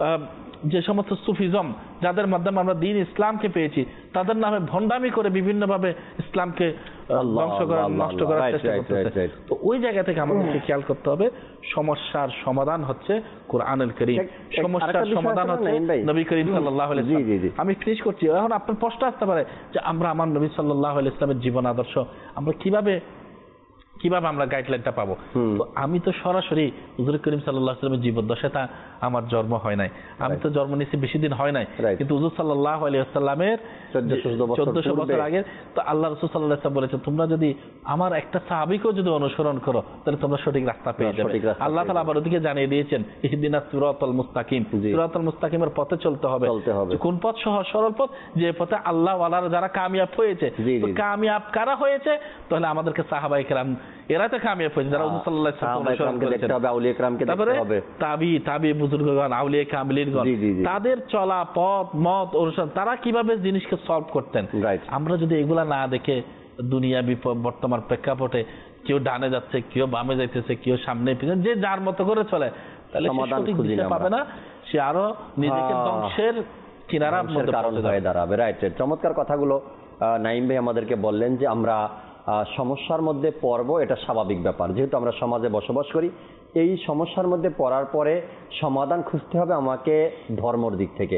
Speaker 5: যে সমস্ত সুফিজম যাদের মাধ্যমে আমরা দ্বীন ইসলামকে পেয়েছি তাদের নামে ভণ্ডামি করে বিভিন্নভাবে ইসলামকে ধ্বংস করার, নষ্ট করার চেষ্টা করতেছে। তো ওই জায়গা থেকে আমাদেরকে খেয়াল করতে হবে, সমস্যার সমাধান হচ্ছে কোরআনুল কারীম, সমস্যার সমাধান হচ্ছে নবী করিম সাল্লাল্লাহু আলাইহি ওয়াসাল্লাম। আমি ফিনিশ করছি। এখন আপনার প্রশ্ন আসতে পারে যে আমরা আমার নবী সাল্লাল্লাহু আলাইহি ওয়াসাল্লামের জীবন আদর্শ আমরা কিভাবে কিভাবে আমরা গাইডলাইনটা পাবো? তো আমি তো সরাসরি হুজুর করিম সাল্লাল্লাহু আলাইহি ওয়াসাল্লামের জীবদ্দশাটা আমার জন্ম হয় নাই, আমি তো জন্ম নিয়েছি বেশি দিন হয় নাই, কিন্তু হুজুর সাল্লাল্লাহু আলাইহি ওয়াসাল্লামের চোদ্দশো বছর আগে তো আল্লাহ রাসূল সাল্লাল্লাহু আলাইহি ওয়াসাল্লাম বলেছেন, তোমরা যদি আমার একটা সাহাবীকেও যদি অনুসরণ করো তাহলে তোমরা সঠিক রাস্তা পেয়ে যাবে। আল্লাহ তাআলা আবার ওদিকে জানিয়ে দিয়েছেন, ইহদিনাস সিরাতাল মুস্তাকিম, সিরাতাল মুস্তাকিমের পথে চলতে হবে। কোন পথ? সহজ সরল পথ, যে পথে আল্লাহ ওয়ালারা যারা কামিয়াব হয়েছে। তো কামিয়াব কারা হয়েছে? তাহলে আমাদেরকে সাহাবায়ে কেরাম এরা তো কামিয়াব হয়েছে, যারা রাসূল সাল্লাল্লাহু আলাইহি ওয়াসাল্লাম অনুসরণ করেছেন। আউলিয়া কেরামকে দেখতে হবে, তাবি তাবি বুজুর্গগণ, আউলিয়া কামিলিনগণ, তাদের চলা পথ মত অনুসরণ, তারা কিভাবে জিনিসকে সলভ করতেন। আমরা যদি এগুলা না দেখে দুনিয়া বর্তমান প্রেক্ষাপটে কেউ ডানে যাচ্ছে, কেউ বামে যাইতেছে, কেউ সামনে পিছনে, যে যার মতো করে চলে, তাহলে সঠিক দিশা পাবে না, সে আরো নিজেকে ধ্বংসের কিনারার মধ্যে হয়ে দাঁড়াবে। রাইট, চমৎকার কথাগুলো নাঈম ভাই আমাদেরকে বললেন যে আমরা সমস্যার মধ্যে পড়ব, এটা স্বাভাবিক ব্যাপার, যেহেতু আমরা সমাজে বসবাস করি। এই সমস্যার মধ্যে পড়ার পরে সমাধান খুঁজতে হবে আমাকে ধর্মর দিক থেকে।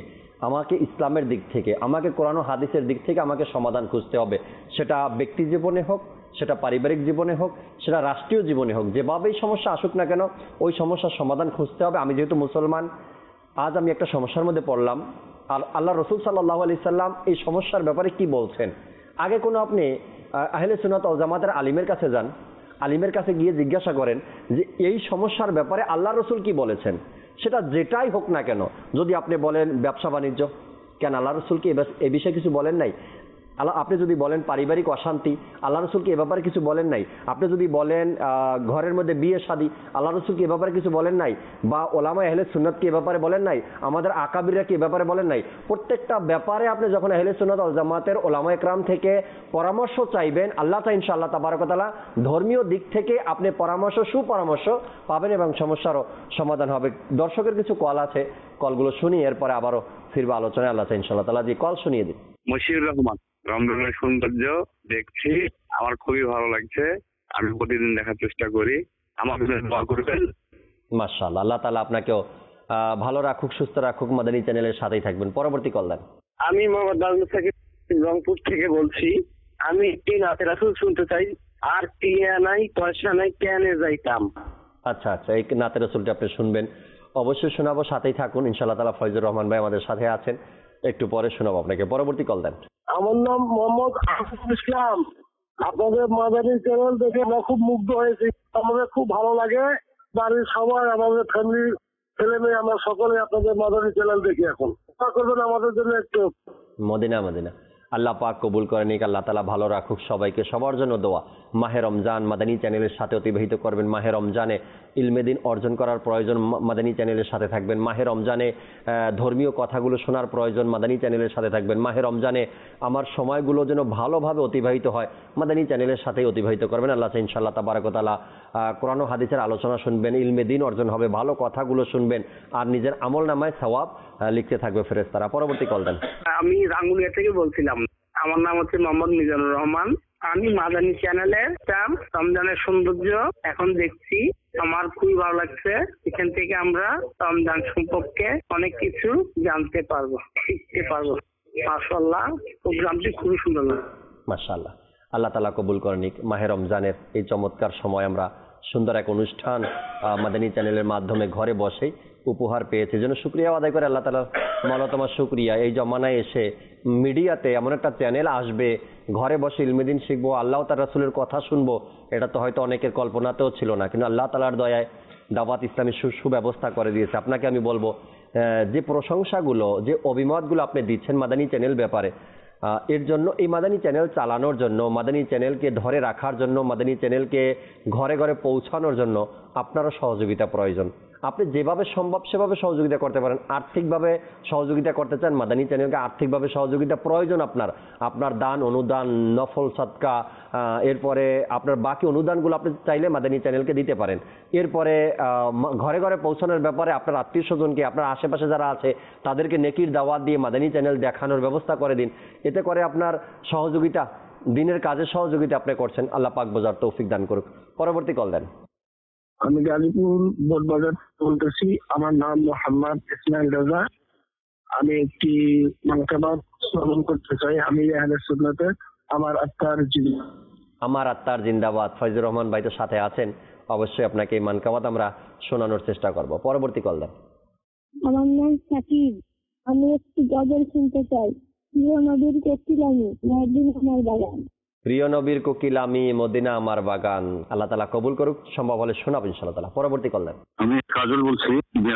Speaker 2: আমাকে ইসলামের দিক থেকে, আমাকে কোরআন ও হাদিসের দিক থেকে আমাকে সমাধান খুঁজতে হবে। সেটা ব্যক্তি জীবনে হোক, সেটা পারিবারিক জীবনে হোক, সেটা রাষ্ট্রীয় জীবনে হোক, যেভাবেই সমস্যা আসুক না কেন ওই সমস্যার সমাধান খুঁজতে হবে। আমি যেহেতু মুসলমান, আজ আমি একটা সমস্যার মধ্যে পড়লাম, আর আল্লাহ রসুল সাল্লাল্লাহু আলাইহি সাল্লাম এই সমস্যার ব্যাপারে কি বলছেন। আগে কোনো আপনি আহলে সুন্নাত ওয়াল জামাতের আলিমের কাছে যান, আলিমের কাছে গিয়ে জিজ্ঞাসা করেন যে এই সমস্যার ব্যাপারে আল্লাহ রসুল কি বলেছেন। সেটা যেটাই হোক না কেন, যদি আপনি বলেন ব্যবসা বাণিজ্য, কেন আল্লাহ রসুল কি এ বিষয়ে কিছু বলেন নাই? আল্লাহ আপনি যদি বলেন পারিবারিক অশান্তি, আল্লাহ রসুল কি এ ব্যাপারে কিছু বলেন নাই? আপনি যদি বলেন ঘরের মধ্যে বিয়ে শাদী, আল্লাহ রসুল কি এ ব্যাপারে কিছু বলেন নাই? বা ওলামা আহলে সুন্নাত কি এ ব্যাপারে বলেন নাই? আমাদের আকাবিররা কি এ ব্যাপারে বলেন নাই? প্রত্যেকটা ব্যাপারে আপনি যখন আহলে সুন্নাত ওয়াল জামাতের ওলামা একরাম থেকে পরামর্শ চাইবেন, আল্লাহ তাআলা ইনশাআল্লাহ তাবারক ওয়া তাআলা ধর্মীয় দিক থেকে আপনি পরামর্শ সুপরামর্শ পাবেন এবং সমস্যারও সমাধান হবে। দর্শকের কিছু কল আছে, কলগুলো শুনি, এরপরে আবারও ফিরবো আলোচনায়। আল্লাহ তাআলা ইনশাআল্লাহ তাআলা জি কল শুনিয়ে দিন।
Speaker 6: মশিউর রহমান, রমজানের সৌন্দর্য দেখছি, আমার খুবই ভালো লাগছে। আমি প্রতিদিন দেখার চেষ্টা করি, আমার জন্য দোয়া করবেন।
Speaker 2: মাশাআল্লাহ, আল্লাহ তাআলা আপনাকেও ভালো রাখুক, সুস্থ রাখুক, মাদানী চ্যানেলের সাথেই থাকবেন। পরবর্তী কল দেন।
Speaker 6: আমি মোহাম্মদ নাজমুল সাকিব রংপুর থেকে বলছি। আমি একটি নাতে রাসূল শুনতে চাই। আর টিয়া নাই, পয়সা নাই, কেন যাইতাম।
Speaker 2: আচ্ছা আচ্ছা, এই নাতে রাসূলটি আপনি শুনবেন, অবশ্যই শোনাবো, সাথেই থাকুন ইনশাআল্লাহ তাআলা। ফয়জুর রহমান ভাই আমাদের সাথে আছেন, একটু পরে শোনাবো আপনাকে। পরবর্তী কল দেন।
Speaker 7: আমার নাম মোহাম্মদ আফিফুল ইসলাম। আপনাদের মাদানী চ্যানেল দেখে আমরা খুব মুগ্ধ হয়েছি, আমাদের খুব ভালো লাগে। বাড়ির সবাই, আমাদের ফ্যামিলি, ছেলে মেয়ে, আমরা সকলে আপনাদের মাদানী চ্যানেল দেখি। এখন করবেন আমাদের জন্য একটু।
Speaker 2: মদিনা মদিনা, আল্লাহ পাক কবুল করে নিক, আল্লাহ তাআলা ভালো রাখুক সবাইকে। সবার জন্য দোয়া। মাহে রমজান মাদানী চ্যানেলের সাথে অতিবাহিত করবেন। মাহে রমজানে ইলমে দ্বীন অর্জন করার প্রয়োজন, মাদানী চ্যানেলের সাথে থাকবেন। মাহে রমজানে ধর্মীয় কথাগুলো শোনার প্রয়োজন, মাদানী চ্যানেলের সাথে থাকবেন। মাহে রমজানে আমার সময়গুলো যেন ভালোভাবে অতিবাহিত হয়, মাদানী চ্যানেলের সাথেই অতিবাহিত করবেন। আল্লাহ ইনশাআল্লাহ তাবারক ওয়া তাআলা কোরআন ও হাদিসের আলোচনা শুনবেন, ইলমে দ্বীন অর্জন হবে, ভালো কথাগুলো শুনবেন, আর নিজের আমল নামায় সওয়াব লিখতে থাকবে ফেরেশতারা। পরবর্তী কল দেন।
Speaker 6: আমি রাঙ্গুনিয়া থেকে বলছিলাম। আমার নাম হচ্ছে মোহাম্মদ মিজানুর রহমান। আমি মাদানী চ্যানেলে রমজানের সৌন্দর্য এখন দেখছি, আমার খুবই ভালো লাগছে। এখান থেকে আমরা রমজান সম্পর্কে অনেক কিছু জানতে পারবো, শিখতে পারবো। মাশাআল্লাহ, প্রোগ্রামটি খুবই সুন্দর।
Speaker 2: মাশাআল্লাহ, আল্লাহ তাআলা কবুল করে নিক। মাহে রমজানের এই চমৎকার সময় আমরা সুন্দর এক অনুষ্ঠান মাদানী চ্যানেলের মাধ্যমে ঘরে বসে উপহার পেয়েছে, যেন শুকরিয়া আদায় করে আল্লাহ তাআলার মনতমা শুকরিয়া। এই জমানায় এসে মিডিয়াতে এমন একটা চ্যানেল আসবে, ঘরে বসে ইলমে দ্বীন শিখবো, আল্লাহ তার রাসূলের কথা শুনবো, এটা তো হয়তো অনেকের কল্পনাতেও ছিল না, কিন্তু আল্লাহ তাআলার দয়ায় দাওয়াত ইসলামী সুব্যবস্থা করে দিয়েছে। আপনাকে আমি বলবো, যে প্রশংসাগুলো, যে অভিমতগুলো আপনি দিচ্ছেন মাদানী চ্যানেল ব্যাপারে, এর জন্য, এই মাদানী চ্যানেল চালানোর জন্য, মাদানী চ্যানেলকে ধরে রাখার জন্য, মাদানী চ্যানেলকে ঘরে ঘরে পৌঁছানোর জন্য আপনারও সহযোগিতা প্রয়োজন। আপনি যেভাবে সম্ভব সেভাবে সহযোগিতা করতে পারেন। আর্থিকভাবে সহযোগিতা করতে চান, মাদানী চ্যানেলকে আর্থিকভাবে সহযোগিতা প্রয়োজন আপনার। আপনার দান, অনুদান, নফল সাদকা, এরপরে আপনার বাকি অনুদানগুলো আপনি চাইলে মাদানী চ্যানেলকে দিতে পারেন। এরপরে ঘরে ঘরে পৌঁছানোর ব্যাপারে আপনার আত্মীয় স্বজনকে, আপনার আশেপাশে যারা আছে তাদেরকে নেকির দাওয়াত দিয়ে মাদানী চ্যানেল দেখানোর ব্যবস্থা করে দিন। এতে করে আপনার সহযোগিতা, দিনের কাজে সহযোগিতা আপনি করছেন। আল্লাহ পাক বোঝার তৌফিক দান করুক। পরবর্তী কল দেন।
Speaker 7: আমি গাজীপুর বোটবাজার বলতেছি। আমার নাম মোহাম্মদ ইসমাইল রাজা। আমি একটি মানকাবাত শ্রবণ করতে চাই। আমি আহলে সুন্নাতে আমার আত্মার জিন্দাবাদ।
Speaker 2: আমার আত্মার জিন্দাবাদ। ফয়জুর রহমান ভাই তো সাথে আছেন, অবশ্যই আপনাকে এই মানকাবাত আমরা শোনানোর চেষ্টা করব। পরবর্তী কল দেন।
Speaker 8: আমার নাম সাকিব। আমি একটি গজল শুনতে চাই। প্রিয় নবীর কোকিলামি, মদিনা আমার বাগান।
Speaker 2: প্রিয় নবীর কোকিলামি, মদিনা আমার বাগান। আল্লাহ তাআলা কবুল করুক, সম্ভব হলে শোনাবো ইনশাআল্লাহ তাআলা। পরবর্তী কল দেন।
Speaker 9: আমি কাজল বলছি।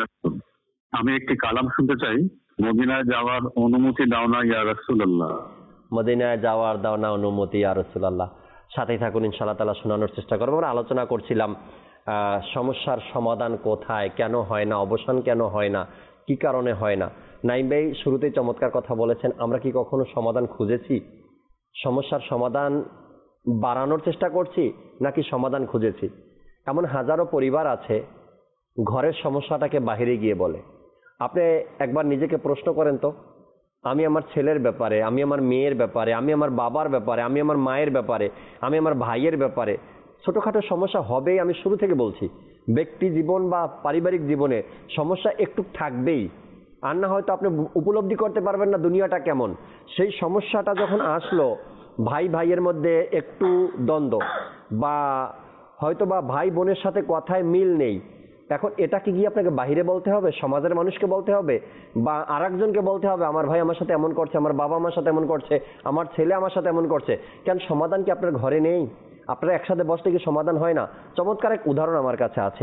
Speaker 9: আমি একটি কালাম শুনতে চাই। মদিনায় যাওয়ার অনুমতি দাও না ইয়া রাসূলুল্লাহ।
Speaker 2: মদিনায় যাওয়ার দাও না অনুমতি ইয়া রাসূলুল্লাহ। সাথেই থাকুন, ইনশাআল্লাহ তাআলা শোনানোর চেষ্টা করবো। আমরা আলোচনা করছিলাম সমস্যার সমাধান কোথায়, কেন হয় না, অবসান কেন হয় না, কি কারণে হয় না। নাইম ভাই শুরুতেই চমৎকার কথা বলেছেন, আমরা কি কখনো সমাধান খুঁজেছি? সমস্যার সমাধান বাড়ানোর চেষ্টা করছি নাকি সমাধান খুঁজেছি? এমন হাজারো পরিবার আছে ঘরের সমস্যাটাকে বাহিরে গিয়ে বলে। আপনি একবার নিজেকে প্রশ্ন করেন তো, আমি আমার ছেলের ব্যাপারে, আমি আমার মেয়ের ব্যাপারে, আমি আমার বাবার ব্যাপারে, আমি আমার মায়ের ব্যাপারে, আমি আমার ভাইয়ের ব্যাপারে ছোটোখাটো সমস্যা হবেই। আমি শুরু থেকে বলছি, ব্যক্তি জীবন বা পারিবারিক জীবনে সমস্যা একটু থাকবেই। আর না হয়তো আপনি উপলব্ধি করতে পারবেন না দুনিয়াটা কেমন। সেই সমস্যাটা যখন আসলো, ভাই ভাইয়ের মধ্যে একটু দ্বন্দ্ব, বা হয়তো বা ভাই বোনের সাথে কথায় মিল নেই, এখন এটা কি গিয়ে আপনাকে বাহিরে বলতে হবে, সমাজের মানুষকে বলতে হবে, বা আর একজনকে বলতে হবে আমার ভাই আমার সাথে এমন করছে, আমার বাবা আমার সাথে এমন করছে, আমার ছেলে আমার সাথে এমন করছে? কেন সমাধান কি আপনার ঘরে নেই? আপনারা একসাথে বসলে কি সমাধান হয় না? চমৎকার এক উদাহরণ আমার কাছে আছে।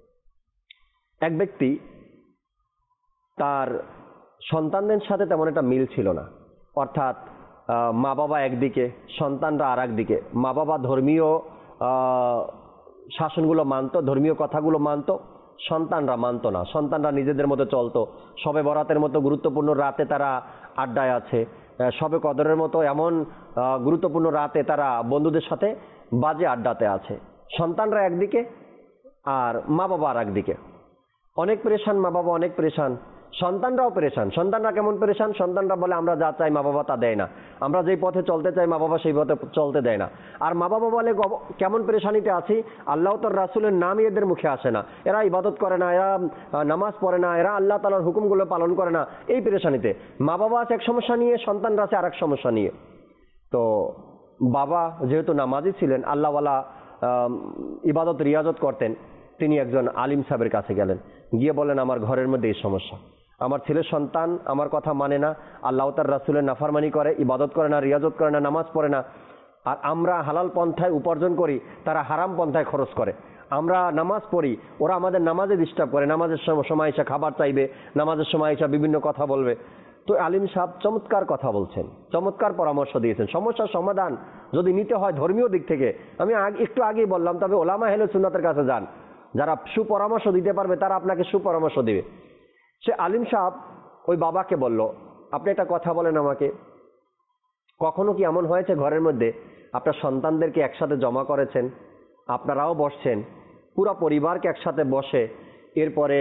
Speaker 2: এক ব্যক্তি, তার সন্তানদের সাথে তেমন একটা মিল ছিল না, অর্থাৎ মা বাবা একদিকে, সন্তানরা আর একদিকে। মা বাবা ধর্মীয় শাসনগুলো মানত, ধর্মীয় কথাগুলো মানত, সন্তানরা মানত না। সন্তানরা নিজেদের মতো চলতো। শবে বরাতের মতো গুরুত্বপূর্ণ রাতে তারা আড্ডায় আছে, শবে কদরের মতো এমন গুরুত্বপূর্ণ রাতে তারা বন্ধুদের সাথে বাজে আড্ডাতে আছে। সন্তানরা একদিকে আর মা বাবা আর একদিকে। অনেক পরেশান মা বাবা, অনেক পরেশান সন্তানরাও পরেশান। সন্তানরা কেমন পরেশান? সন্তানরা বলে আমরা যা চাই মা বাবা তা দেয় না, আমরা যেই পথে চলতে চাই মা বাবা সেই পথে চলতে দেয় না। আর মা বাবা বলে কেমন পরেশানিতে আছি, আল্লাহ তোর রাসূলের নামই এদের মুখে আসে না, এরা ইবাদত করে না, এরা নামাজ পড়ে না, এরা আল্লাহ তাআলার হুকুমগুলো পালন করে না। এই পরেশানিতে মা বাবা আছে এক সমস্যা নিয়ে, সন্তানরা আছে আরেক সমস্যা নিয়ে। তো বাবা যেহেতু নামাজি ছিলেন, আল্লাহওয়ালা, ইবাদত রিয়াজত করতেন, তিনি একজন আলিম সাহেবের কাছে গেলেন, গিয়ে বলেন আমার ঘরের মধ্যে এই সমস্যা, আমার ছেলের সন্তান আমার কথা মানে না, আল্লাহ তার রাসূলের নাফরমানি করে, ইবাদত করে না, রিয়াজত করে না, নামাজ পড়ে না। আর আমরা হালাল পন্থায় উপার্জন করি, তারা হারাম পন্থায় খরচ করে। আমরা নামাজ পড়ি, ওরা আমাদের নামাজে ডিস্টার্ব করে, নামাজের সময় এসে খাবার চাইবে, নামাজের সময় এসে বিভিন্ন কথা বলবে। তো আলিম সাহেব চমৎকার কথা বলছেন, চমৎকার পরামর্শ দিয়েছেন। সমস্যার সমাধান যদি নিতে হয় ধর্মীয় দিক থেকে, আমি একটু আগেই বললাম, তবে ওলামা আহলে সুন্নাতের কাছে যান, যারা সুপরামর্শ দিতে পারবে তারা আপনাকে সুপরামর্শ দিবে। সে আলিম সাহেব ওই বাবাকে বলল, আপনি একটা কথা বলেন আমাকে, কখনো কি এমন হয়েছে ঘরের মধ্যে আপনার সন্তানদেরকে একসাথে জমা করেছেন, আপনারাও বসছেন, পুরো পরিবারকে একসাথে বসে এরপরে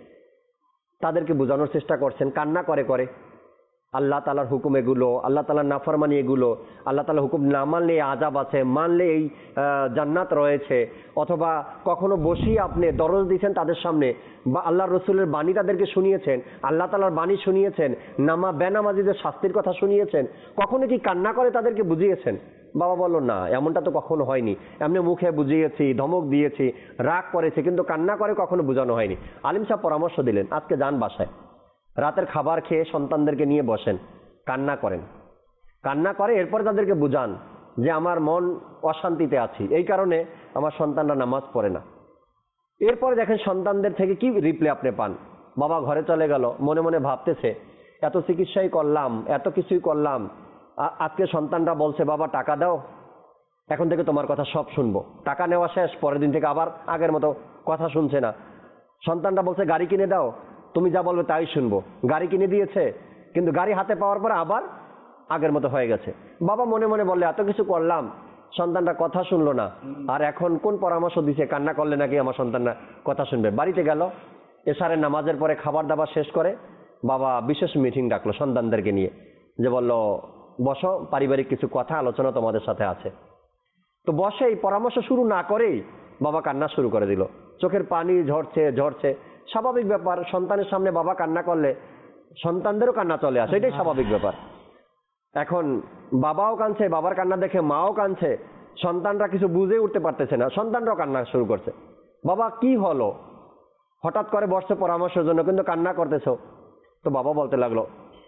Speaker 2: তাদেরকে বোঝানোর চেষ্টা করছেন, কান্না করে করে আল্লাহ তাআলার হুকুম এগুলো, আল্লাহ তাআলার নাফরমানি এগুলো, আল্লাহ তাআলার হুকুম না মানলে আযাব আছে, মানলে এই জান্নাত রয়েছে, অথবা কখনো বসিয়ে আপনি দরজ দিয়েছেন তাদের সামনে, বা আল্লাহর রসুলের বাণী তাদেরকে শুনিয়েছেন, আল্লাহ তাআলার বাণী শুনিয়েছেন, নামা বেনামাজিদের শাস্তির কথা শুনিয়েছেন, কখনো কি কান্না করে তাদেরকে বুঝিয়েছেন? বাবা বলল না, এমনটা তো কখনো হয়নি, এমনি মুখে বুঝিয়েছি, ধমক দিয়েছি, রাগ করেছি, কিন্তু কান্না করে কখনো বোঝানো হয়নি। আলিম সাহেব পরামর্শ দিলেন, আজকে যান বাসায়, রাতের খাবার খেয়ে সন্তানদেরকে নিয়ে বসেন, কান্না করেন, কান্না করে এরপরে তাদেরকে বুঝান যে আমার মন অশান্তিতে আছি, এই কারণে আমার সন্তানরা নামাজ পড়ে না। এরপরে দেখেন সন্তানদের থেকে কি রিপ্লাই আপনি পান। বাবা ঘরে চলে গেল, মনে মনে ভাবতেছে এত চিকিৎসাই করলাম, এত কিছুই করলাম, আজকে সন্তানরা বলছে বাবা টাকা দাও, এখন থেকে তোমার কথা সব শুনবো। টাকা নেওয়া শেষ, পরের দিন থেকে আবার আগের মতো কথা শুনছে না। সন্তানরা বলছে গাড়ি কিনে দাও, তুমি যা বলবে তাই শুনবো। গাড়ি কিনে দিয়েছে, কিন্তু গাড়ি হাতে পাওয়ার পর আবার আগের মতো হয়ে গেছে। বাবা মনে মনে বললে এত কিছু করলাম, সন্তানরা কথা শুনলো না, আর এখন কোন পরামর্শ দিছে, কান্না করলে নাকি আমার সন্তানরা কথা শুনবে। বাড়িতে গেল, এশারের নামাজের পরে খাবার দাবার শেষ করে বাবা বিশেষ মিটিং ডাকলো সন্তানদেরকে নিয়ে, যে বলল বসো, পারিবারিক কিছু কথা আলোচনা তোমাদের সাথে আছে। তো বসে এই পরামর্শ শুরু না করেই বাবা কান্না শুরু করে দিল, চোখের পানি ঝরছে ঝরছে। স্বাভাবিক ব্যাপার, সন্তানের সামনে বাবা কান্না করলে সন্তানদেরও কান্না চলে আসে, এটাই স্বাভাবিক ব্যাপার। এখন বাবাও কাঁদছে, বাবার কান্না দেখে মাও কাঁদছে, সন্তানরা কিছু বুঝে উঠতে পারতেছে না, সন্তানরাও কান্না শুরু করছে। বাবা কি হলো, হঠাৎ করে বসছে পরামর্শের জন্য, কিন্তু কান্না করতেছো? তো বাবা বলতে লাগলো,